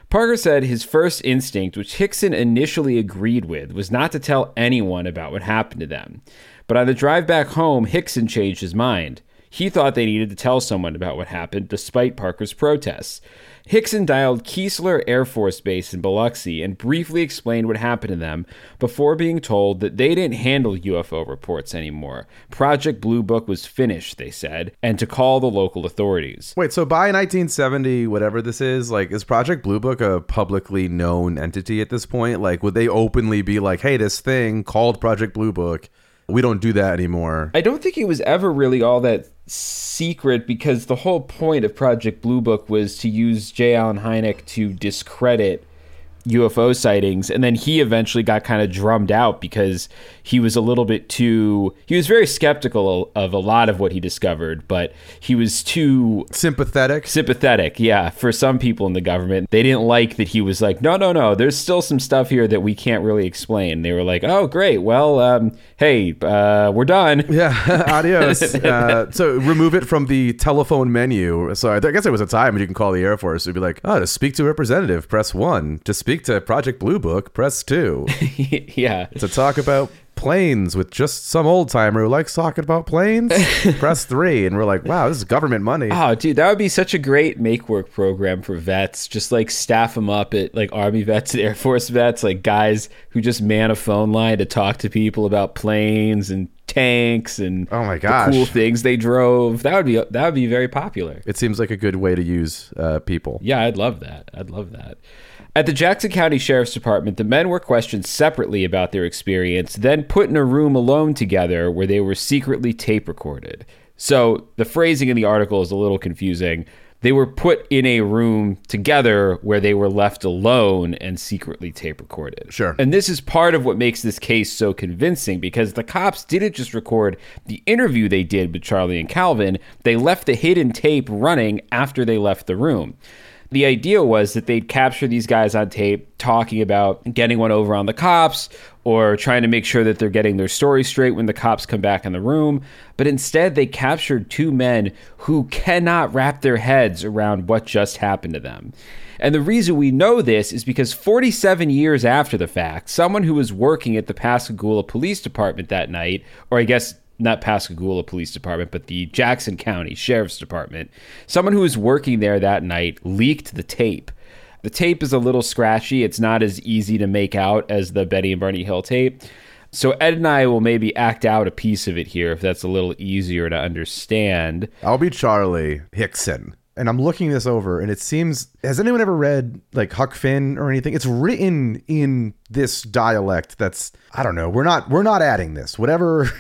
Parker said his first instinct, which Hickson initially agreed with, was not to tell anyone about what happened to them. But on the drive back home, Hickson changed his mind. He thought they needed to tell someone about what happened, despite Parker's protests. Hickson dialed Keesler Air Force Base in Biloxi and briefly explained what happened to them before being told that they didn't handle U F O reports anymore. Project Blue Book was finished, they said, and to call the local authorities. Wait, so by nineteen seventy, whatever this is, like, is Project Blue Book a publicly known entity at this point? Like, would they openly be like, hey, this thing called Project Blue Book, we don't do that anymore? I don't think it was ever really all that secret, because the whole point of Project Blue Book was to use J. Allen Hynek to discredit U F O sightings, and then he eventually got kind of drummed out because he was a little bit too he was very skeptical of a lot of what he discovered, but he was too sympathetic sympathetic yeah for some people in the government. They didn't like that he was like, no no no there's still some stuff here that we can't really explain. They were like, oh great, well um hey uh we're done. Yeah. Adios. Uh, so remove it from the telephone menu. So I guess there was a time when you can call the Air Force. It'd be like, oh, to speak to a representative, press one. To speak to Project Blue Book, press two. Yeah. To talk about planes with just some old timer who likes talking about planes, press three. And we're like, wow, this is government money. Oh, dude, that would be such a great make work program for vets. Just like staff them up at like Army vets and Air Force vets, like guys who just man a phone line to talk to people about planes and tanks and oh my gosh, the cool things they drove. That would be that would be very popular. It seems like a good way to use uh, people. Yeah, I'd love that. I'd love that. At the Jackson County Sheriff's Department, the men were questioned separately about their experience, then put in a room alone together where they were secretly tape recorded. So the phrasing in the article is a little confusing. They were put in a room together where they were left alone and secretly tape recorded. Sure. And this is part of what makes this case so convincing, because the cops didn't just record the interview they did with Charlie and Calvin. They left the hidden tape running after they left the room. The idea was that they'd capture these guys on tape talking about getting one over on the cops or trying to make sure that they're getting their story straight when the cops come back in the room. But instead, they captured two men who cannot wrap their heads around what just happened to them. And the reason we know this is because forty-seven years after the fact, someone who was working at the Pascagoula Police Department that night, or I guess not Pascagoula Police Department, but the Jackson County Sheriff's Department, someone who was working there that night leaked the tape. The tape is a little scratchy. It's not as easy to make out as the Betty and Barney Hill tape. So Ed and I will maybe act out a piece of it here if that's a little easier to understand. I'll be Charlie Hickson. And I'm looking this over, and it seems, has anyone ever read like Huck Finn or anything? It's written in this dialect that's, I don't know, we're not we're not adding this. Whatever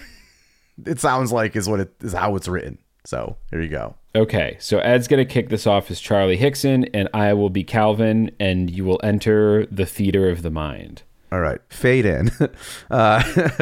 it sounds like is what it is how it's written. So here you go. Okay, so Ed's going to kick this off as Charlie Hickson, and I will be Calvin, and you will enter the theater of the mind. All right, fade in. uh,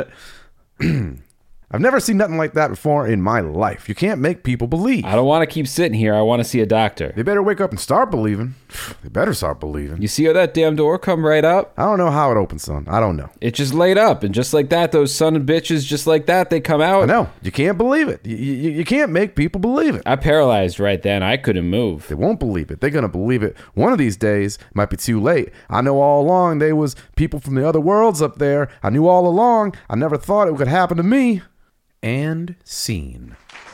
I've never seen nothing like that before in my life. You can't make people believe. I don't want to keep sitting here. I want to see a doctor. They better wake up and start believing. They better start believing. You see how that damn door come right up? I don't know how it opens, son. I don't know. It just laid up, and just like that, those son of bitches, just like that, they come out. I know. You can't believe it. You, you, you can't make people believe it. I paralyzed right then. I couldn't move. They won't believe it. They're going to believe it one of these days. It might be too late. I know all along they was people from the other worlds up there. I knew all along. I never thought it could happen to me. And scene.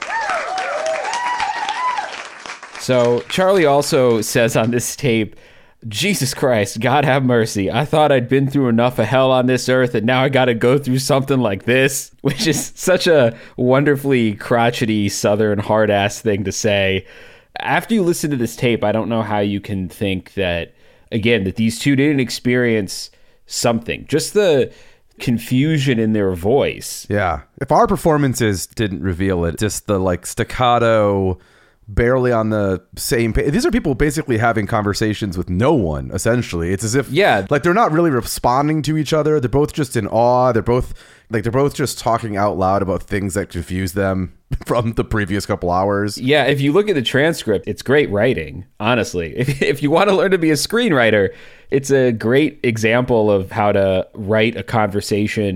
So Charlie also says on this tape, Jesus Christ, God have mercy. I thought I'd been through enough of hell on this earth, and now I got to go through something like this, which is such a wonderfully crotchety Southern hard-ass thing to say. After you listen to this tape, I don't know how you can think that, again, that these two didn't experience something. Just the confusion in their voice. Yeah. If our performances didn't reveal it, just the like staccato, barely on the same page. These are people basically having conversations with no one, essentially. It's as if, yeah, like they're not really responding to each other. They're both just in awe. They're both like, they're both just talking out loud about things that confuse them from the previous couple hours. Yeah, if you look at the transcript, it's great writing, honestly. If, if you want to learn to be a screenwriter, it's a great example of how to write a conversation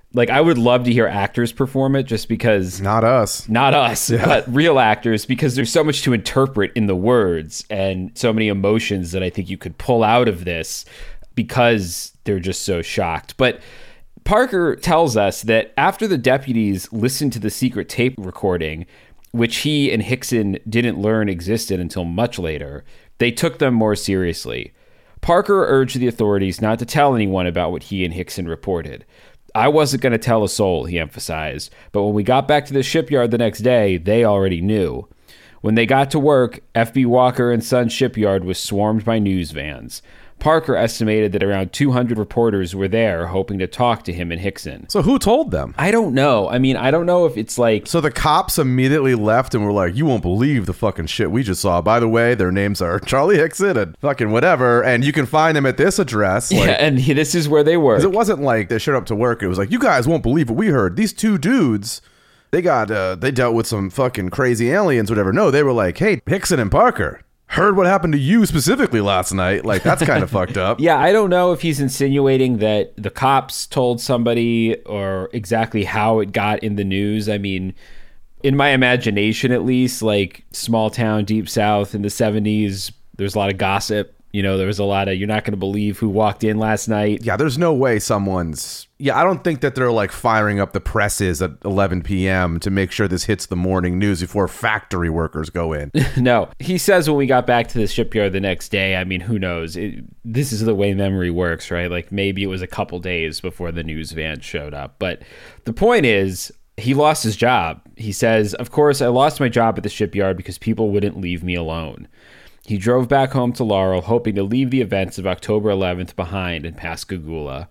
Like, I would love to hear actors perform it just because... Not us. Not us, yeah. But real actors, because there's so much to interpret in the words and so many emotions that I think you could pull out of this because they're just so shocked. But Parker tells us that after the deputies listened to the secret tape recording, which he and Hickson didn't learn existed until much later, they took them more seriously. Parker urged the authorities not to tell anyone about what he and Hickson reported. I wasn't going to tell a soul, he emphasized, but when we got back to the shipyard the next day, they already knew. When they got to work, F B Walker and Sons shipyard was swarmed by news vans. Parker estimated that around two hundred reporters were there hoping to talk to him and Hickson. So who told them? I don't know. I mean, I don't know if it's like... So the cops immediately left and were like, you won't believe the fucking shit we just saw. By the way, their names are Charlie Hickson and fucking whatever, and you can find them at this address. Like, yeah, and he, this is where they were. Because it wasn't like they showed up to work. It was like, you guys won't believe what we heard. These two dudes... They got, uh, they dealt with some fucking crazy aliens, whatever. No, they were like, hey, Hickson and Parker, heard what happened to you specifically last night. Like, that's kind of fucked up. Yeah, I don't know if he's insinuating that the cops told somebody or exactly how it got in the news. I mean, in my imagination, at least, like small town, deep South in the seventies, there's a lot of gossip. You know, there was a lot of, you're not going to believe who walked in last night. Yeah, there's no way someone's... Yeah, I don't think that they're like firing up the presses at eleven p.m. to make sure this hits the morning news before factory workers go in. No. He says when we got back to the shipyard the next day, I mean, who knows? It, this is the way memory works, right? Like maybe it was a couple days before the news van showed up. But the point is, he lost his job. He says, of course, I lost my job at the shipyard because people wouldn't leave me alone. He drove back home to Laurel, hoping to leave the events of October eleventh behind in Pascagoula.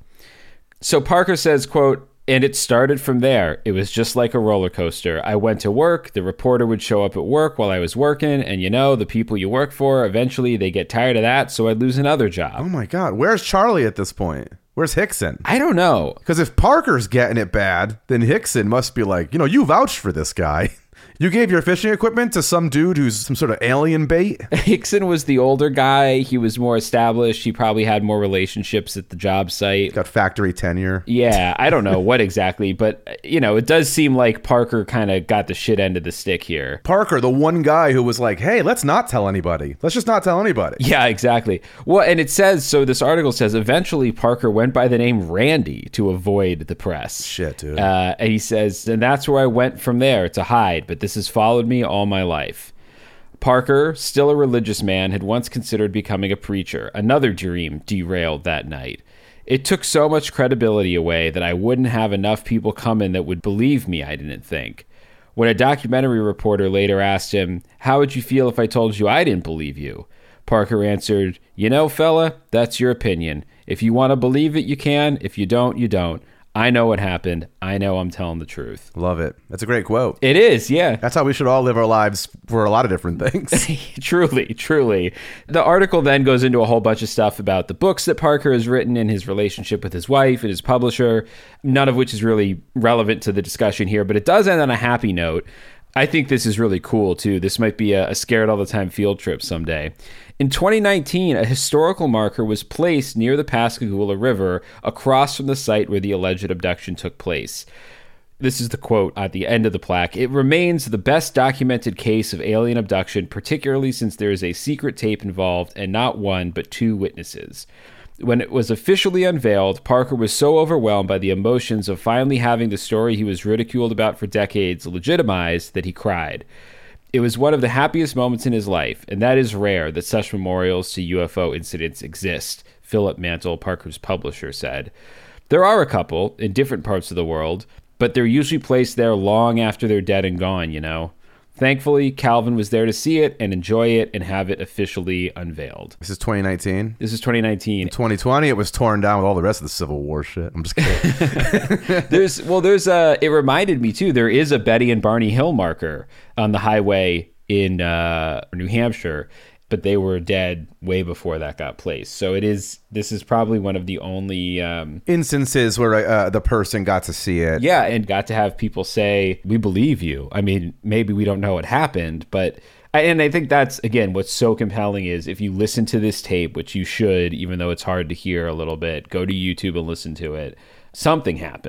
So Parker says, quote, and it started from there. It was just like a roller coaster. I went to work. The reporter would show up at work while I was working. And, you know, the people you work for, eventually they get tired of that. So I'd lose another job. Oh, my God. Where's Charlie at this point? Where's Hickson? I don't know. Because if Parker's getting it bad, then Hickson must be like, you know, you vouched for this guy. You gave your fishing equipment to some dude who's some sort of alien bait? Hickson was the older guy. He was more established. He probably had more relationships at the job site. Got factory tenure. Yeah, I don't know what exactly, but, you know, it does seem like Parker kind of got the shit end of the stick here. Parker, the one guy who was like, hey, let's not tell anybody. Let's just not tell anybody. Yeah, exactly. Well, and it says, so this article says, eventually Parker went by the name Randy to avoid the press. Shit, dude. Uh, and he says, and that's where I went from there to hide, but this has followed me all my life. Parker, still a religious man, had once considered becoming a preacher. Another dream derailed that night. It took so much credibility away that I wouldn't have enough people come in that would believe me, I didn't think. When a documentary reporter later asked him, how would you feel if I told you I didn't believe you? Parker answered, you know, fella, that's your opinion. If you want to believe it, you can. If you don't, you don't. I know what happened. I know I'm telling the truth. Love it. That's a great quote. It is, yeah. That's how we should all live our lives for a lot of different things. Truly, truly. The article then goes into a whole bunch of stuff about the books that Parker has written and his relationship with his wife and his publisher, none of which is really relevant to the discussion here, but it does end on a happy note. I think this is really cool, too. This might be a, a scared all the time field trip someday. In twenty nineteen, a historical marker was placed near the Pascagoula River across from the site where the alleged abduction took place. This is the quote at the end of the plaque. It remains the best documented case of alien abduction, particularly since there is a secret tape involved and not one but two witnesses. When it was officially unveiled, Parker was so overwhelmed by the emotions of finally having the story he was ridiculed about for decades legitimized that he cried. It was one of the happiest moments in his life, and that is rare that such memorials to U F O incidents exist, Philip Mantle, Parker's publisher, said. There are a couple in different parts of the world, but they're usually placed there long after they're dead and gone, you know. Thankfully, Calvin was there to see it and enjoy it and have it officially unveiled. This is twenty nineteen? This is twenty nineteen. In twenty twenty, it was torn down with all the rest of the Civil War shit. I'm just kidding. there's Well, there's a, it reminded me, too, there is a Betty and Barney Hill marker on the highway in uh, New Hampshire, but they were dead way before that got placed. So it is, this is probably one of the only um, instances where uh, the person got to see it. Yeah, and got to have people say, we believe you. I mean, maybe we don't know what happened, but, and I think that's, again, what's so compelling is if you listen to this tape, which you should, even though it's hard to hear a little bit, go to YouTube and listen to it. Something happened.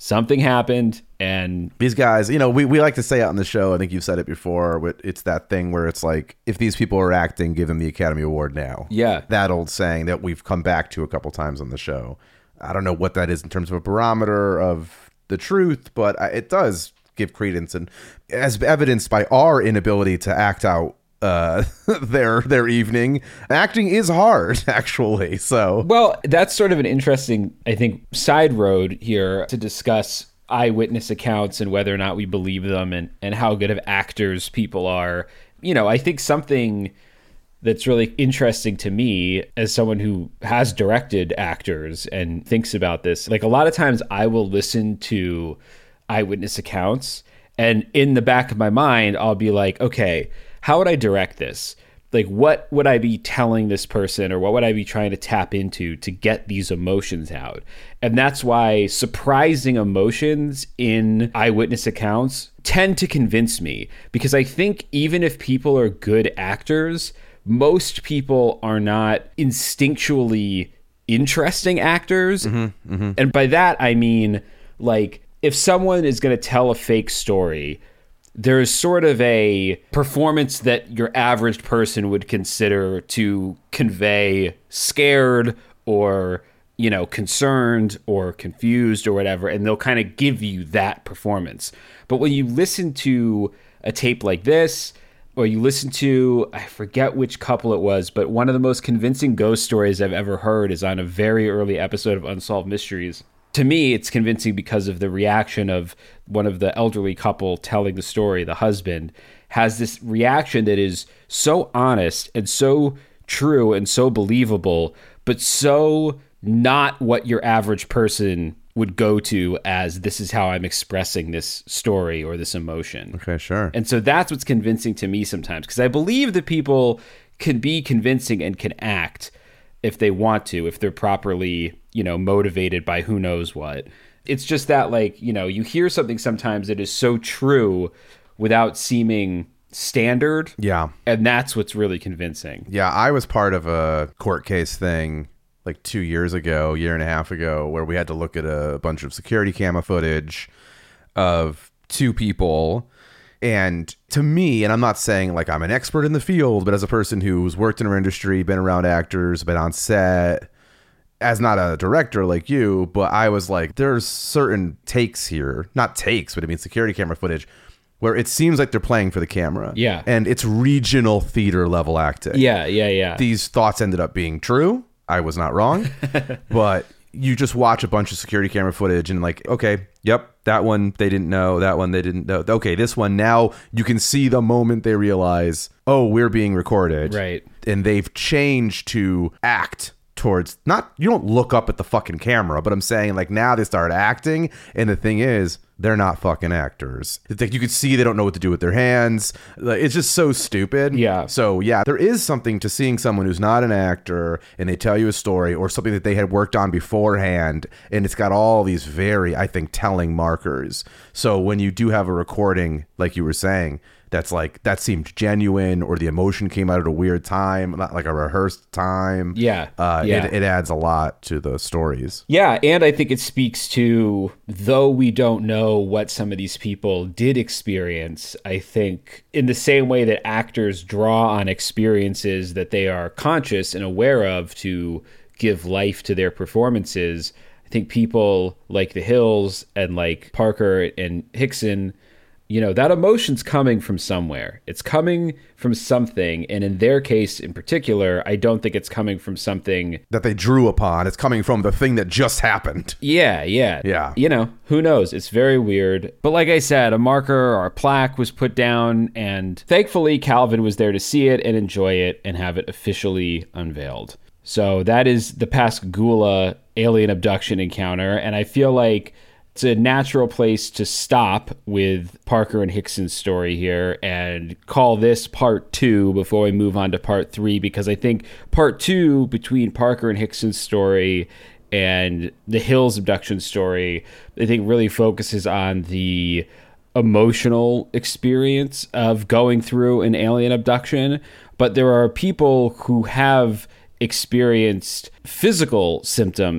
something happened, and these guys, you know, we, we like to say out on the show, I think you've said it before, but it's that thing where it's like, if these people are acting, give them the Academy Award now. Yeah. That old saying that we've come back to a couple times on the show. I don't know what that is in terms of a barometer of the truth, but it does give credence, and as evidenced by our inability to act out uh their their evening. Acting is hard, actually. So well, that's sort of an interesting, I think, side road here to discuss eyewitness accounts and whether or not we believe them, and and how good of actors people are. You know, I think something that's really interesting to me as someone who has directed actors and thinks about this, like a lot of times I will listen to eyewitness accounts, and in the back of my mind I'll be like, okay, how would I direct this? Like, what would I be telling this person, or what would I be trying to tap into to get these emotions out? And that's why surprising emotions in eyewitness accounts tend to convince me, because I think even if people are good actors, most people are not instinctually interesting actors. Mm-hmm, mm-hmm. And by that, I mean, like, if someone is going to tell a fake story, there's sort of a performance that your average person would consider to convey scared or, you know, concerned or confused or whatever, and they'll kind of give you that performance. But when you listen to a tape like this, or you listen to, I forget which couple it was, but one of the most convincing ghost stories I've ever heard is on a very early episode of Unsolved Mysteries. To me, it's convincing because of the reaction of one of the elderly couple telling the story. The husband has this reaction that is so honest and so true and so believable, but so not what your average person would go to as, this is how I'm expressing this story or this emotion. Okay, sure. And so that's what's convincing to me sometimes, because I believe that people can be convincing and can act if they want to, if they're properly, you know, motivated by who knows what. It's just that, like, you know, you hear something sometimes that is so true without seeming standard. Yeah. And that's what's really convincing. Yeah, I was part of a court case thing like two years ago, year and a half ago, where we had to look at a bunch of security camera footage of two people. And to me, and I'm not saying like I'm an expert in the field, but as a person who's worked in our industry, been around actors, been on set, as not a director like you, but I was like, there's certain takes here, not takes, but I mean security camera footage, where it seems like they're playing for the camera. Yeah. And it's regional theater level acting. Yeah, yeah, yeah. These thoughts ended up being true. I was not wrong. But you just watch a bunch of security camera footage and like, okay, yep, that one they didn't know, that one they didn't know. Okay, this one, now you can see the moment they realize, oh, we're being recorded. Right. And they've changed to act towards, not, you don't look up at the fucking camera, but I'm saying like now they start acting, and the thing is, they're not fucking actors. It's like you could see they don't know what to do with their hands. Like, it's just so stupid. Yeah. So yeah, there is something to seeing someone who's not an actor and they tell you a story or something that they had worked on beforehand, and it's got all these very, I think, telling markers. So when you do have a recording, like you were saying, that's like, that seemed genuine, or the emotion came out at a weird time, not like a rehearsed time. Yeah. Uh, yeah. It, it adds a lot to the stories. Yeah. And I think it speaks to, though we don't know what some of these people did experience, I think in the same way that actors draw on experiences that they are conscious and aware of to give life to their performances, I think people like the Hills and like Parker and Hickson, you know, that emotion's coming from somewhere. It's coming from something. And in their case in particular, I don't think it's coming from something that they drew upon. It's coming from the thing that just happened. Yeah, yeah. Yeah. You know, who knows? It's very weird. But like I said, a marker or a plaque was put down, and thankfully Calvin was there to see it and enjoy it and have it officially unveiled. So that is the Pascagoula alien abduction encounter. And I feel like it's a natural place to stop with Parker and Hickson's story here and call this part two before we move on to part three, because I think part two, between Parker and Hickson's story and the Hills abduction story, I think really focuses on the emotional experience of going through an alien abduction. But there are people who have experienced physical symptoms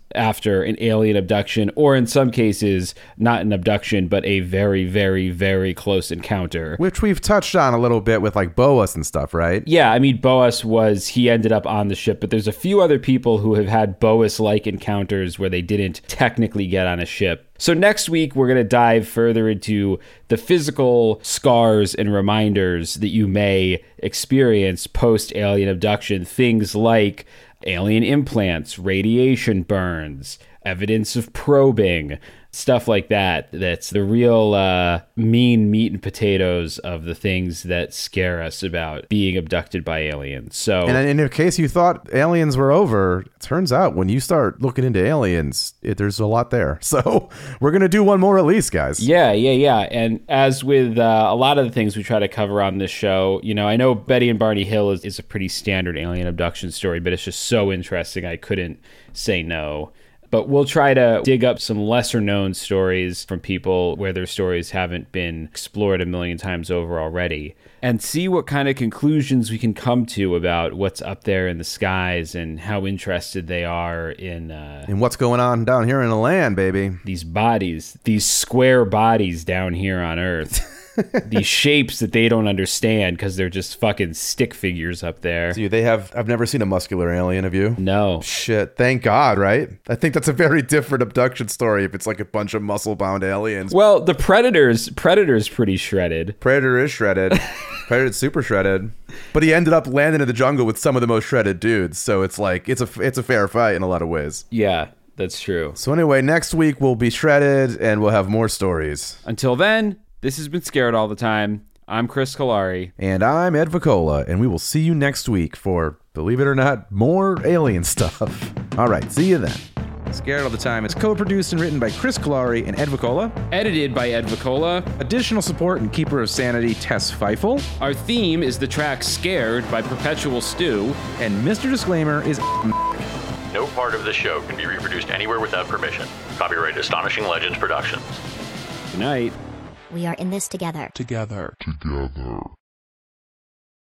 after an alien abduction, or in some cases, not an abduction, but a very, very, very close encounter. Which we've touched on a little bit with like Boas and stuff, right? Yeah, I mean, Boas was, he ended up on the ship, but there's a few other people who have had Boas-like encounters where they didn't technically get on a ship. So next week, we're going to dive further into the physical scars and reminders that you may experience post-alien abduction. Things like alien implants, radiation burns, evidence of probing, stuff like that. That's the real uh, mean meat and potatoes of the things that scare us about being abducted by aliens. So, and in case you thought aliens were over, it turns out when you start looking into aliens, it, there's a lot there. So we're going to do one more at least, guys. Yeah, yeah, yeah. And as with uh, a lot of the things we try to cover on this show, you know, I know Betty and Barney Hill is, is a pretty standard alien abduction story, but it's just so interesting I couldn't say no. But we'll try to dig up some lesser known stories from people where their stories haven't been explored a million times over already, and see what kind of conclusions we can come to about what's up there in the skies and how interested they are in uh, and what's going on down here in the land, baby. These bodies, these square bodies down here on Earth. These shapes that they don't understand because they're just fucking stick figures up there. See, they have, I've never seen a muscular alien, have you? No. Shit, thank God, right? I think that's a very different abduction story if it's like a bunch of muscle-bound aliens. Well, the Predator's, Predator's pretty shredded. Predator is shredded. Predator's super shredded. But he ended up landing in the jungle with some of the most shredded dudes, so it's like, it's a, it's a fair fight in a lot of ways. Yeah, that's true. So anyway, next week we'll be shredded and we'll have more stories. Until then, this has been Scared All the Time. I'm Chris Kalari. And I'm Ed Vicola, and we will see you next week for, believe it or not, more alien stuff. All right, see you then. Scared All the Time is co-produced and written by Chris Kalari and Ed Vicola. Edited by Ed Vicola. Additional support and Keeper of Sanity, Tess Feifel. Our theme is the track Scared by Perpetual Stew. And Mister Disclaimer is... No part of this show can be reproduced anywhere without permission. Copyright Astonishing Legends Productions. Good night. We are in this together. Together. Together.